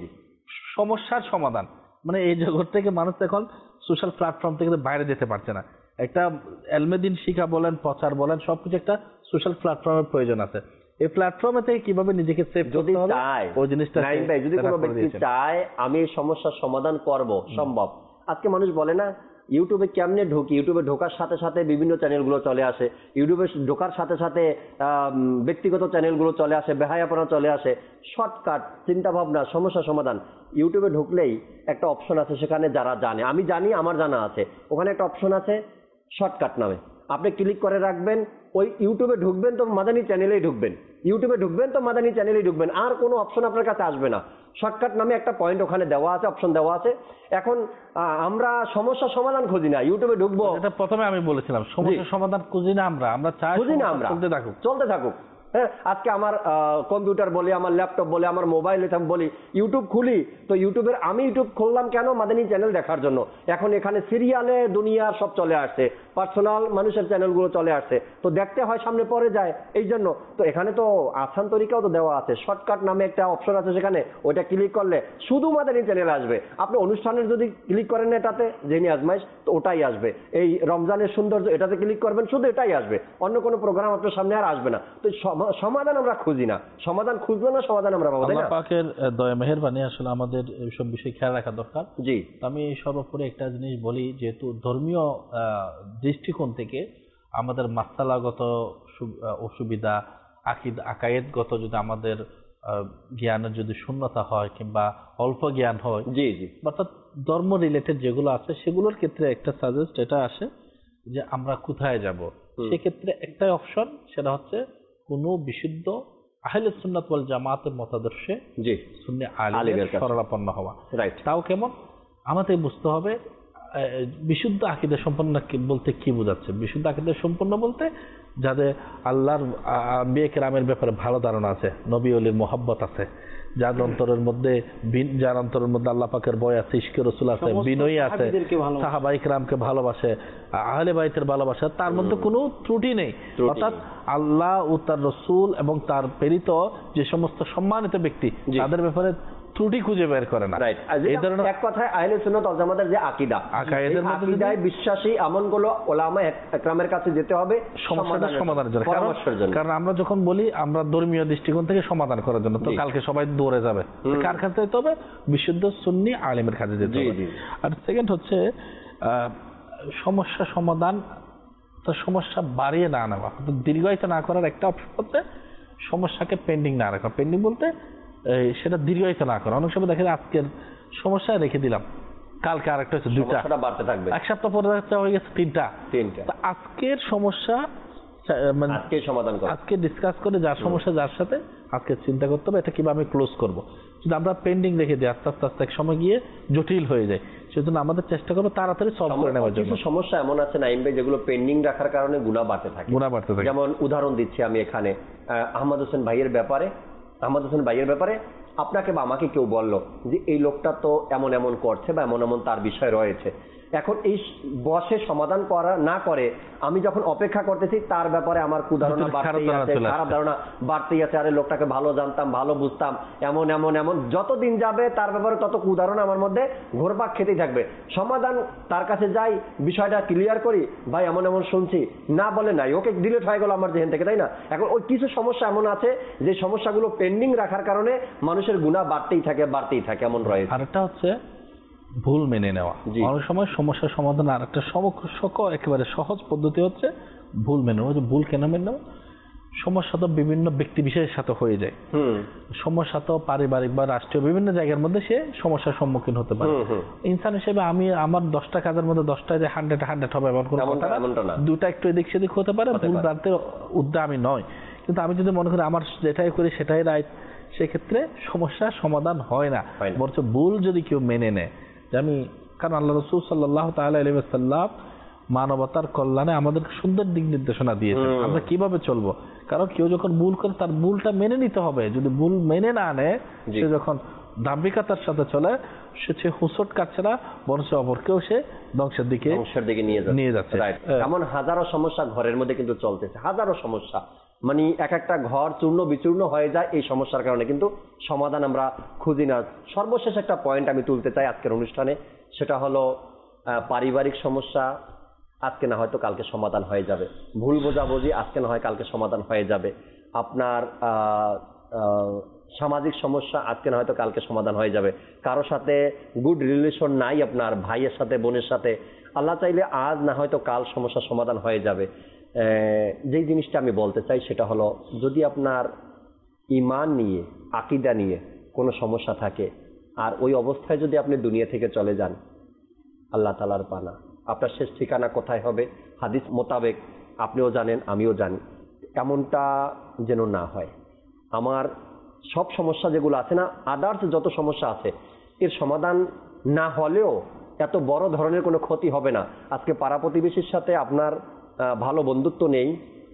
Speaker 5: সমস্যার সমাধান মানে এই জগৎ থেকে মানুষ এখন সোশ্যাল প্ল্যাটফর্ম থেকে বাইরে যেতে পারছে না। একটা এলমেদিন শিক্ষা বলেন, প্রচার বলেন, সবকিছু একটা সোশ্যাল প্ল্যাটফর্মের প্রয়োজন আছে। এই প্ল্যাটফর্মে থেকে কিভাবে নিজেকে সেভ করতে হবে ওই জিনিসটা
Speaker 2: যদি কোনো ব্যক্তি চায় আমি এই সমস্যার সমাধান করব, সম্ভব। আজকে মানুষ বলে না ইউটিউবে কেমনে ঢুকি, ইউটিউবে ঢোকার সাথে সাথে বিভিন্ন চ্যানেলগুলো চলে আসে, ইউটিউবে ঢোকার সাথে সাথে ব্যক্তিগত চ্যানেলগুলো চলে আসে, বেহায়াপনা চলে আসে। শর্টকাট চিন্তা ভাবনা, সমস্যা সমাধান। ইউটিউবে ঢুকলেই একটা অপশন আছে, সেখানে যারা জানে, আমি জানি, আমার জানা আছে, ওখানে একটা অপশন আছে শর্টকাট নামে। আপনি ক্লিক করে রাখবেন, ওই ইউটিউবে ঢুকবেন তো মাদানী চ্যানেলেই ঢুকবেন, ইউটিউবে ঢুকবেন তো মাদানী চ্যানেলেই ঢুকবেন, আর কোনো অপশন আপনার কাছে আসবে না। শর্টকাট নামে একটা পয়েন্ট ওখানে দেওয়া আছে, অপশন দেওয়া আছে। এখন আমরা সমস্যা সমাধান খুঁজি না, ইউটিউবে ঢুকবো,
Speaker 5: এটা প্রথমে আমি বলেছিলাম সমস্যা সমাধান খুঁজি না আমরা, আমরা চাই
Speaker 2: খুঁজি না আমরা চলতে থাকুক, চলতে থাকুক। হ্যাঁ, আজকে আমার কম্পিউটার বলি, আমার ল্যাপটপ বলি, আমার মোবাইল বলি, ইউটিউব খুলি তো ইউটিউবের আমি ইউটিউব খুললাম কেন? মাদানী চ্যানেল দেখার জন্য। এখন এখানে সিরিয়ালে দুনিয়ার সব চলে আসছে, পার্সোনাল মানুষের চ্যানেলগুলো চলে আসছে, তো দেখতে হয় সামনে পড়ে যায়, এই জন্য তো এখানে তো আসান তরিকাও তো দেওয়া আছে। শর্টকাট নামে একটা অপশন আছে, সেখানে ওইটা ক্লিক করলে শুধু মাদানী চ্যানেল আসবে। আপনি অনুষ্ঠানের যদি ক্লিক করেন এটাতে যিনি আজমাইশ, তো ওটাই আসবে। এই রমজানের সৌন্দর্য এটাতে ক্লিক করবেন, শুধু এটাই আসবে, অন্য কোনো প্রোগ্রাম আপনার সামনে আর আসবে না। তো সমাধান আমরা খুঁজি না, সমাধান খুঁজবো না, সমাধান আমরা পাবো।
Speaker 5: আল্লাহ পাকের দয়া মেহেরবানি, আসলে আমাদের এইসব বিষয়ে খেয়াল রাখা দরকার।
Speaker 2: জি,
Speaker 5: আমি সর্বোপরি একটা জিনিস বলি, যেহেতু ধর্মীয় দৃষ্টিকোণ থেকে আমাদের মাসালাগত অসুবিধা, আকিদ আকায়েদগত যদি আমাদের জ্ঞানের যদি শূন্যতা হয় কিংবা অল্প জ্ঞান হয়,
Speaker 2: জি জি
Speaker 5: অর্থাৎ ধর্ম রিলেটেড যেগুলো আছে সেগুলোর ক্ষেত্রে একটা সাজেস্ট এটা আসে যে আমরা কোথায় যাব। সেক্ষেত্রে একটাই অপশন, সেটা হচ্ছে কোনো বিশুদ্ধ আহলে সুন্নাত ওয়াল জামাতের মতাদর্শে
Speaker 2: জি
Speaker 5: সুন্নি আলিমের শরণাপন্ন হওয়া।
Speaker 2: রাইট।
Speaker 5: তাও কেমন? আমাদের বুঝতে হবে বিশুদ্ধ আকীদা সম্পন্ন বলতে কি বোঝাচ্ছে। বিশুদ্ধ আকীদা সম্পন্ন বলতে যাদের আল্লাহর আম্বিয়া কেরামের ব্যাপারে ভালো ধারণা আছে, নবী ওলির মোহাব্বত আছে, যার অন্তরের মধ্যে যার অন্তরের মধ্যে আল্লাহ পাকের ভয় আছে, ইশকে রাসূল আছে, বিনয়ী আছে, সাহাবায়ে কেরামকে ভালোবাসে, আহলে বাইতের ভালোবাসে, তার মধ্যে কোনো ত্রুটি নেই। অর্থাৎ আল্লাহ ও তার রাসূল এবং তার প্রেরিত যে সমস্ত সম্মানিত ব্যক্তি তাদের ব্যাপারে ত্রুটি খুঁজে বের করে না।
Speaker 2: এই ধরনের এক কথায় আহলে সুন্নাত ওয়াল জামাতের যে আকীদা,
Speaker 5: আকীদার মধ্যে
Speaker 2: আকীদায় বিশ্বাসী এমনগুলো উলামা একরামের কাছে যেতে হবে
Speaker 5: সমস্যার সমাধানের জন্য। কারণ আমরা যখন বলি আমরা ধর্মীয় দৃষ্টিকোণ থেকে সমাধান করার জন্য, তো কালকে সবাই দৌড়ে যাবে, কার কাছে যেতে হবে? বিশুদ্ধ সুন্নি আলেমের কাছে যেতে হবে। আর সেকেন্ড হচ্ছে সমস্যা সমাধান তো সমস্যা বাড়িয়ে না নেওয়া, দীর্ঘায়িত না করার একটা অপশন হচ্ছে সমস্যাকে পেন্ডিং না রাখা। পেন্ডিং বলতে সেটা দীর্ঘায়িত না করা। অনেক সময় দেখা যায় আজকের সমস্যা রেখে দিলাম, কালকে আরেকটা হচ্ছে দুইটা,
Speaker 2: বাড়তে থাকবে,
Speaker 5: এক সপ্তাহ পরে হয়ে গেছে তিনটা
Speaker 2: তিনটা
Speaker 5: আজকের সমস্যা মানে
Speaker 2: আজকে সমাধান করব,
Speaker 5: আজকে ডিসকাস করে যার সমস্যা যার সাথে আজকে চিন্তা করতে হবে এটা কিভাবে আমি ক্লোজ করব। যদি আমরা পেন্ডিং রেখে দিই আস্তে আস্তে আস্তে এক সময় গিয়ে জটিল হয়ে যায়। সেজন্য আমাদের চেষ্টা করবো তাড়াতাড়ি সলভ করে নেওয়ার জন্য।
Speaker 2: কিছু সমস্যা এমন আছে নাইম ভাই যেগুলো পেন্ডিং রাখার কারণে গুনাহ বাড়তে থাকে,
Speaker 5: গুনাহ বাড়তে থাকে।
Speaker 2: যেমন উদাহরণ দিচ্ছি আমি এখানে, আহমদ হোসেন ভাইয়ের ব্যাপারে আহমদ হোসেন ভাইয়ের ব্যাপারে আপনাকে বা আমাকে কেউ বলল যে এই লোকটা তো এমন এমন করছে বা এমন এমন তার বিষয় রয়েছে। এখন এই বসে সমাধান করা না করে আমি যখন অপেক্ষা করতেছি তার ব্যাপারে আমার কুধারণা বাড়তেই আছে, খারাপ ধারণা বাড়তেই আছে। আরে লোকটাকে ভালো জানতাম, ভালো বুঝতাম, এমন এমন এমন যত দিন যাবে তার ব্যাপারে তত কুধারণা আমার মধ্যে ঘোরপাক খেতেই থাকবে। সমাধান তার কাছে যাই, বিষয়টা ক্লিয়ার করি, ভাই এমন এমন শুনছি, না বলে নাই, ওকে ডিলিট হয়ে গেল আমার জেহেন থেকে, তাই না? এখন ওই কিছু সমস্যা এমন আছে যে সমস্যাগুলো পেন্ডিং রাখার কারণে মানুষের গুনাহ বাড়তেই থাকে বাড়তেই থাকে এমন রয়েছে।
Speaker 5: আরেকটা হচ্ছে ভুল মেনে নেওয়া। অনেক সময় সমস্যার সমাধান আর একটা একেবারে সহজ পদ্ধতি হচ্ছে ভুল মেনে নেওয়া। ভুল কেন মেনে নেওয়া? সমস্যা তো বিভিন্ন ব্যক্তি বিশেষের সাথে হয়ে যায়, সমস্যা তো পারিবারিক বা রাষ্ট্রীয় বিভিন্ন জায়গার মধ্যে সে সমস্যার সম্মুখীন হতে পারে। ইনসান হিসেবে আমি আমার দশটা কাজের মধ্যে দশটা যে হান্ড্রেড হান্ড্রেড হবে এমন কোনো কথা না, দুটা একটু এদিক সেদিক হতে পারে, ভুল প্রান্তের উদ্যা আমি নয়। কিন্তু আমি যদি মনে করি আমার যেটাই করি সেটাই রাইট, সেক্ষেত্রে সমস্যার সমাধান হয় না, বরঞ্চ ভুল যদি কেউ মেনে নেয় যে আমি, কারণ আল্লাহ রাসূল সাল্লাল্লাহু তাআলা আলাইহি ওয়াসাল্লাম মানবতার কল্যাণে আমাদের সুন্দর দিক নির্দেশনা দিয়েছেন আমরা কিভাবে চলবো। কারণ কেউ যখন ভুল করে তার ভুলটা মেনে নিতে হবে। যদি ভুল মেনে না নেয়, সে যখন দাম্ভিকতার সাথে চলে, সে হুঁচট কাটছে না, বরঞ্চ অপরকেও সে ধ্বংসের দিকে
Speaker 2: ধ্বংসের দিকে নিয়ে যাচ্ছে নিয়ে যাচ্ছে এমন হাজারো সমস্যা ঘরের মধ্যে কিন্তু চলতেছে, হাজারো সমস্যা, মানে এক একটা ঘর চূর্ণ বিচূর্ণ হয়ে যায় এই সমস্যার কারণে, কিন্তু সমাধান আমরা খুঁজি না। সর্বশেষ একটা পয়েন্ট আমি তুলতে চাই আজকের অনুষ্ঠানে, সেটা হলো পারিবারিক সমস্যা আজকে না হয়তো কালকে সমাধান হয়ে যাবে, ভুল বোঝাবুঝি আজকে না হয় কালকে সমাধান হয়ে যাবে, আপনার সামাজিক সমস্যা আজকে না হয়তো কালকে সমাধান হয়ে যাবে, কারো সাথে গুড রিলেশন নাই আপনার ভাইয়ের সাথে বোনের সাথে, আল্লাহ চাইলে আজ না হয়তো কাল সমস্যার সমাধান হয়ে যাবে। যেই জিনিসটা আমি বলতে চাই সেটা হলো, যদি আপনার ঈমান নিয়ে আকীদা নিয়ে কোনো সমস্যা থাকে আর ওই অবস্থায় যদি আপনি দুনিয়া থেকে চলে যান, আল্লাহ তাআলার পানা, আপনার শেষ ঠিকানা কোথায় হবে হাদিস মোতাবেক আপনিও জানেন আমিও জানি, এমনটা যেন না হয়। আমার সব সমস্যা যেগুলো আছে না, আদার্স যত সমস্যা আছে এর সমাধান না হলেও এত বড় ধরনের কোনো ক্ষতি হবে না। আজকে পাড়া প্রতিবেশীর সাথে আপনার ভালো বন্ধুত্ব নেই,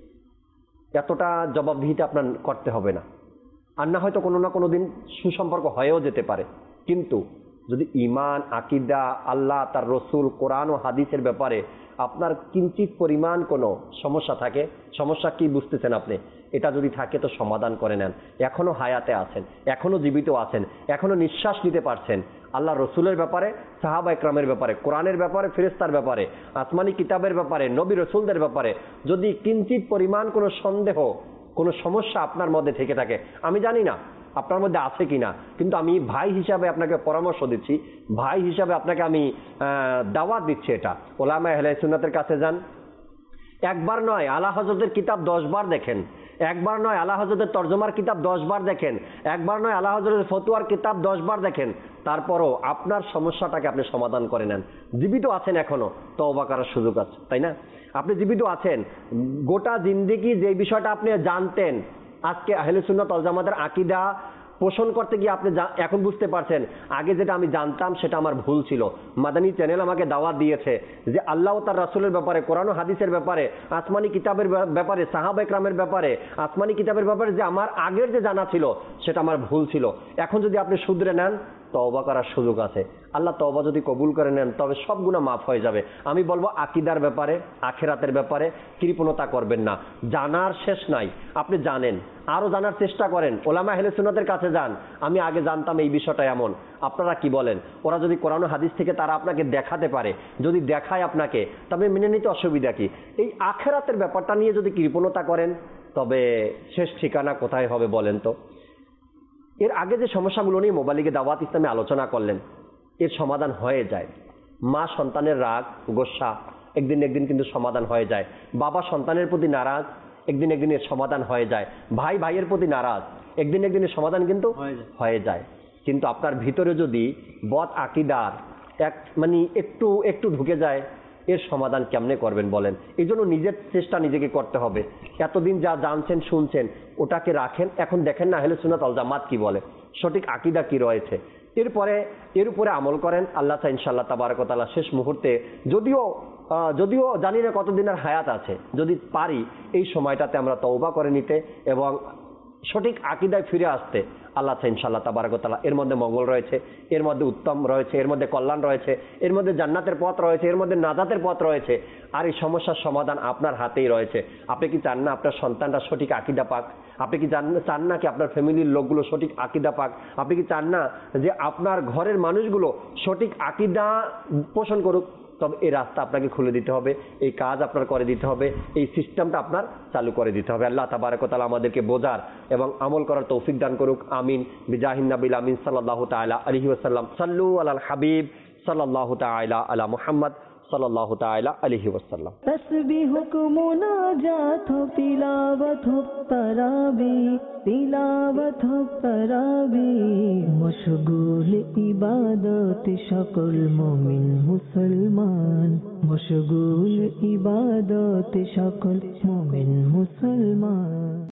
Speaker 2: এতটা জবাবদিহিতা আপনার করতে হবে না, আর না হয়তো কোনো না কোনো দিন সুসম্পর্ক হয়েও যেতে পারে। কিন্তু যদি ঈমান আকীদা আল্লাহ তার রসুল কোরআন ও হাদিসের ব্যাপারে আপনার কিঞ্চিত পরিমাণ কোনো সমস্যা থাকে, সমস্যা কি বুঝতেছেন আপনি, এটা যদি থাকে তো সমাধান করে নেন। এখনো হায়াতে আছেন, এখনো জীবিত আছেন, এখনো নিঃশ্বাস নিতে পারছেন, আল্লাহ রসুলের ব্যাপারে, সাহাবা ইকরামের ব্যাপারে, কোরআনের ব্যাপারে, ফেরেশতার ব্যাপারে, আসমানি কিতাবের ব্যাপারে, নবী রসুলদের ব্যাপারে যদি কিঞ্চিত পরিমাণ কোনো সন্দেহ কোনো সমস্যা আপনার মধ্যে থেকে থাকে, আমি জানি না আপনার মধ্যে আছে কিনা, কিন্তু আমি ভাই হিসাবে আপনাকে পরামর্শ দিচ্ছি, ভাই হিসাবে আপনাকে আমি দাওয়াত দিচ্ছি, এটা ওলামা আহলে সুন্নাতের কাছে যান, একবার নয় আলা হযরতের কিতাব দশ বার দেখেন, একবার নয় আলা হযরতের তরজমার কিতাব দশ বার দেখেন, একবার নয় আলা হযরতের ফতোয়ার কিতাব দশ বার দেখেন, তারপরও আপনার সমস্যাটাকে আপনি সমাধান করে নেন। জীবিত আছেন এখনো, তওবা করার সুযোগ আছে, তাই না? আপনি জীবিত আছেন, গোটা জিন্দেগি যে বিষয়টা আপনি জানতেন, আজকে আহলে সুন্নাত ওয়াল জামাতের আকীদা পোষণ করতে গিয়ে আপনি এখন বুঝতে পারছেন আগে যেটা আমি জানতাম সেটা আমার ভুল ছিল। মাদানী চ্যানেল আমাকে দাওয়াত দিয়েছে যে আল্লাহ ও তার রাসূলের ব্যাপারে, কোরআন ও হাদিসের ব্যাপারে, আসমানি কিতাবের ব্যাপারে, সাহাবা ইকরামের ব্যাপারে, আসমানি কিতাবের ব্যাপারে যে আমার আগের যে জানা ছিল সেটা আমার ভুল ছিল। এখন যদি আপনি শুধরে নেন, তওবা করার সুযোগ আছে। আল্লাহ তওবা যদি কবুল করে নেন তবে সব গুনাহ মাফ হয়ে যাবে। আমি বলবো আকীদার ব্যাপারে, আখিরাতের ব্যাপারে কৃপণতা করবেন না। জানার শেষ নাই, আপনি জানেন, আরো জানার চেষ্টা করেন, ওলামা আহলে সুন্নাতের কাছে যান, আমি আগে জানতাম এই বিষয়টা এমন, আপনারা কি বলেন? ওরা যদি কোরআন ও হাদিস থেকে তারা আপনাকে দেখাতে পারে, যদি দেখায় আপনাকে, তবে মেনে নিতে অসুবিধা কি? এই আখিরাতের ব্যাপারটা নিয়ে যদি কৃপণতা করেন তবে শেষ ঠিকানা কোথায় হবে বলেন তো? এর আগে যে সমস্যাগুলো নিয়ে মোবাইলে দাওয়াত ইসলামে আলোচনা করলেন, এর সমাধান হয়ে যায়। মা সন্তানের রাগ গোসা, একদিন একদিন কিন্তু সমাধান হয়ে যায়। বাবা সন্তানের প্রতি নারাজ, একদিন একদিনের সমাধান হয়ে যায়। ভাই ভাইয়ের প্রতি নারাজ, একদিন একদিনের সমাধান কিন্তু হয়ে যায়। কিন্তু আপনার ভিতরে যদি বদ আকীদার এক মানে একটু একটু ঢুকে যায়, এর সমাধান কেমনে করবেন বলেন? এই জন্য নিজের চেষ্টা নিজেকে করতে হবে। এতদিন যা জানছেন শুনছেন ওটাকে রাখেন, এখন দেখেন না আহলে সুন্নাত ওয়াল জামাত কি বলে, সঠিক আকীদা কি রয়েছে, এরপরে এর উপরে আমল করেন। আল্লাহ তাআলা ইনশাআল্লাহ তাবারক ওয়া তাআলা শেষ মুহূর্তে, যদিও যদিও জানি না কতদিনের হায়াত আছে, যদি পারি এই সময়টাতে আমরা তওবা করে নিতে এবং সঠিক আকীদায় ফিরে আসতে, আল্লাহ তাআলা ইনশাআল্লাহ তাবারক ওয়া তাআলা এর মধ্যে মঙ্গল রয়েছে, এর মধ্যে উত্তম রয়েছে, এর মধ্যে কল্যাণ রয়েছে, এর মধ্যে জান্নাতের পথ রয়েছে, এর মধ্যে নাজাতের পথ রয়েছে। আর এই সমস্যার সমাধান আপনার হাতেই রয়েছে। আপনি কি চান না আপনার সন্তানরা সঠিক আকীদা পাক? আপনি কি চান চান না কি আপনার ফ্যামিলির লোকগুলো সঠিক আকীদা পাক? আপনি কি চান না যে আপনার ঘরের মানুষগুলো সঠিক আকীদা পোষণ করুক? তবে এই রাস্তা আপনাকে খুলে দিতে হবে, এই কাজ আপনার করে দিতে হবে, এই সিস্টেমটা আপনার চালু করে দিতে হবে। আল্লাহ তাবারক ওয়া তাআলা আমাদেরকে বোঝার এবং আমল করার তৌফিক দান করুক। আমিন। বিজাহিন নবিল আমিন সাল্লাল্লাহু তাআলা আলাইহি ওয়াসাল্লাম। সাল্লু আলাল হাবিব সাল্লাল্লাহু তাআলা আলা মুহাম্মদ সাল্লাল্লাহু তাআলা আলাইহি ওয়াসাল্লাম।
Speaker 1: तस्बीह को मुनाजात हो, तिलावत हो तरावी, तिलावत हो तरावी, मशगूल इबादत सकल मोमिन मुसलमान, मशगूल इबादत सकल मोमिन मुसलमान।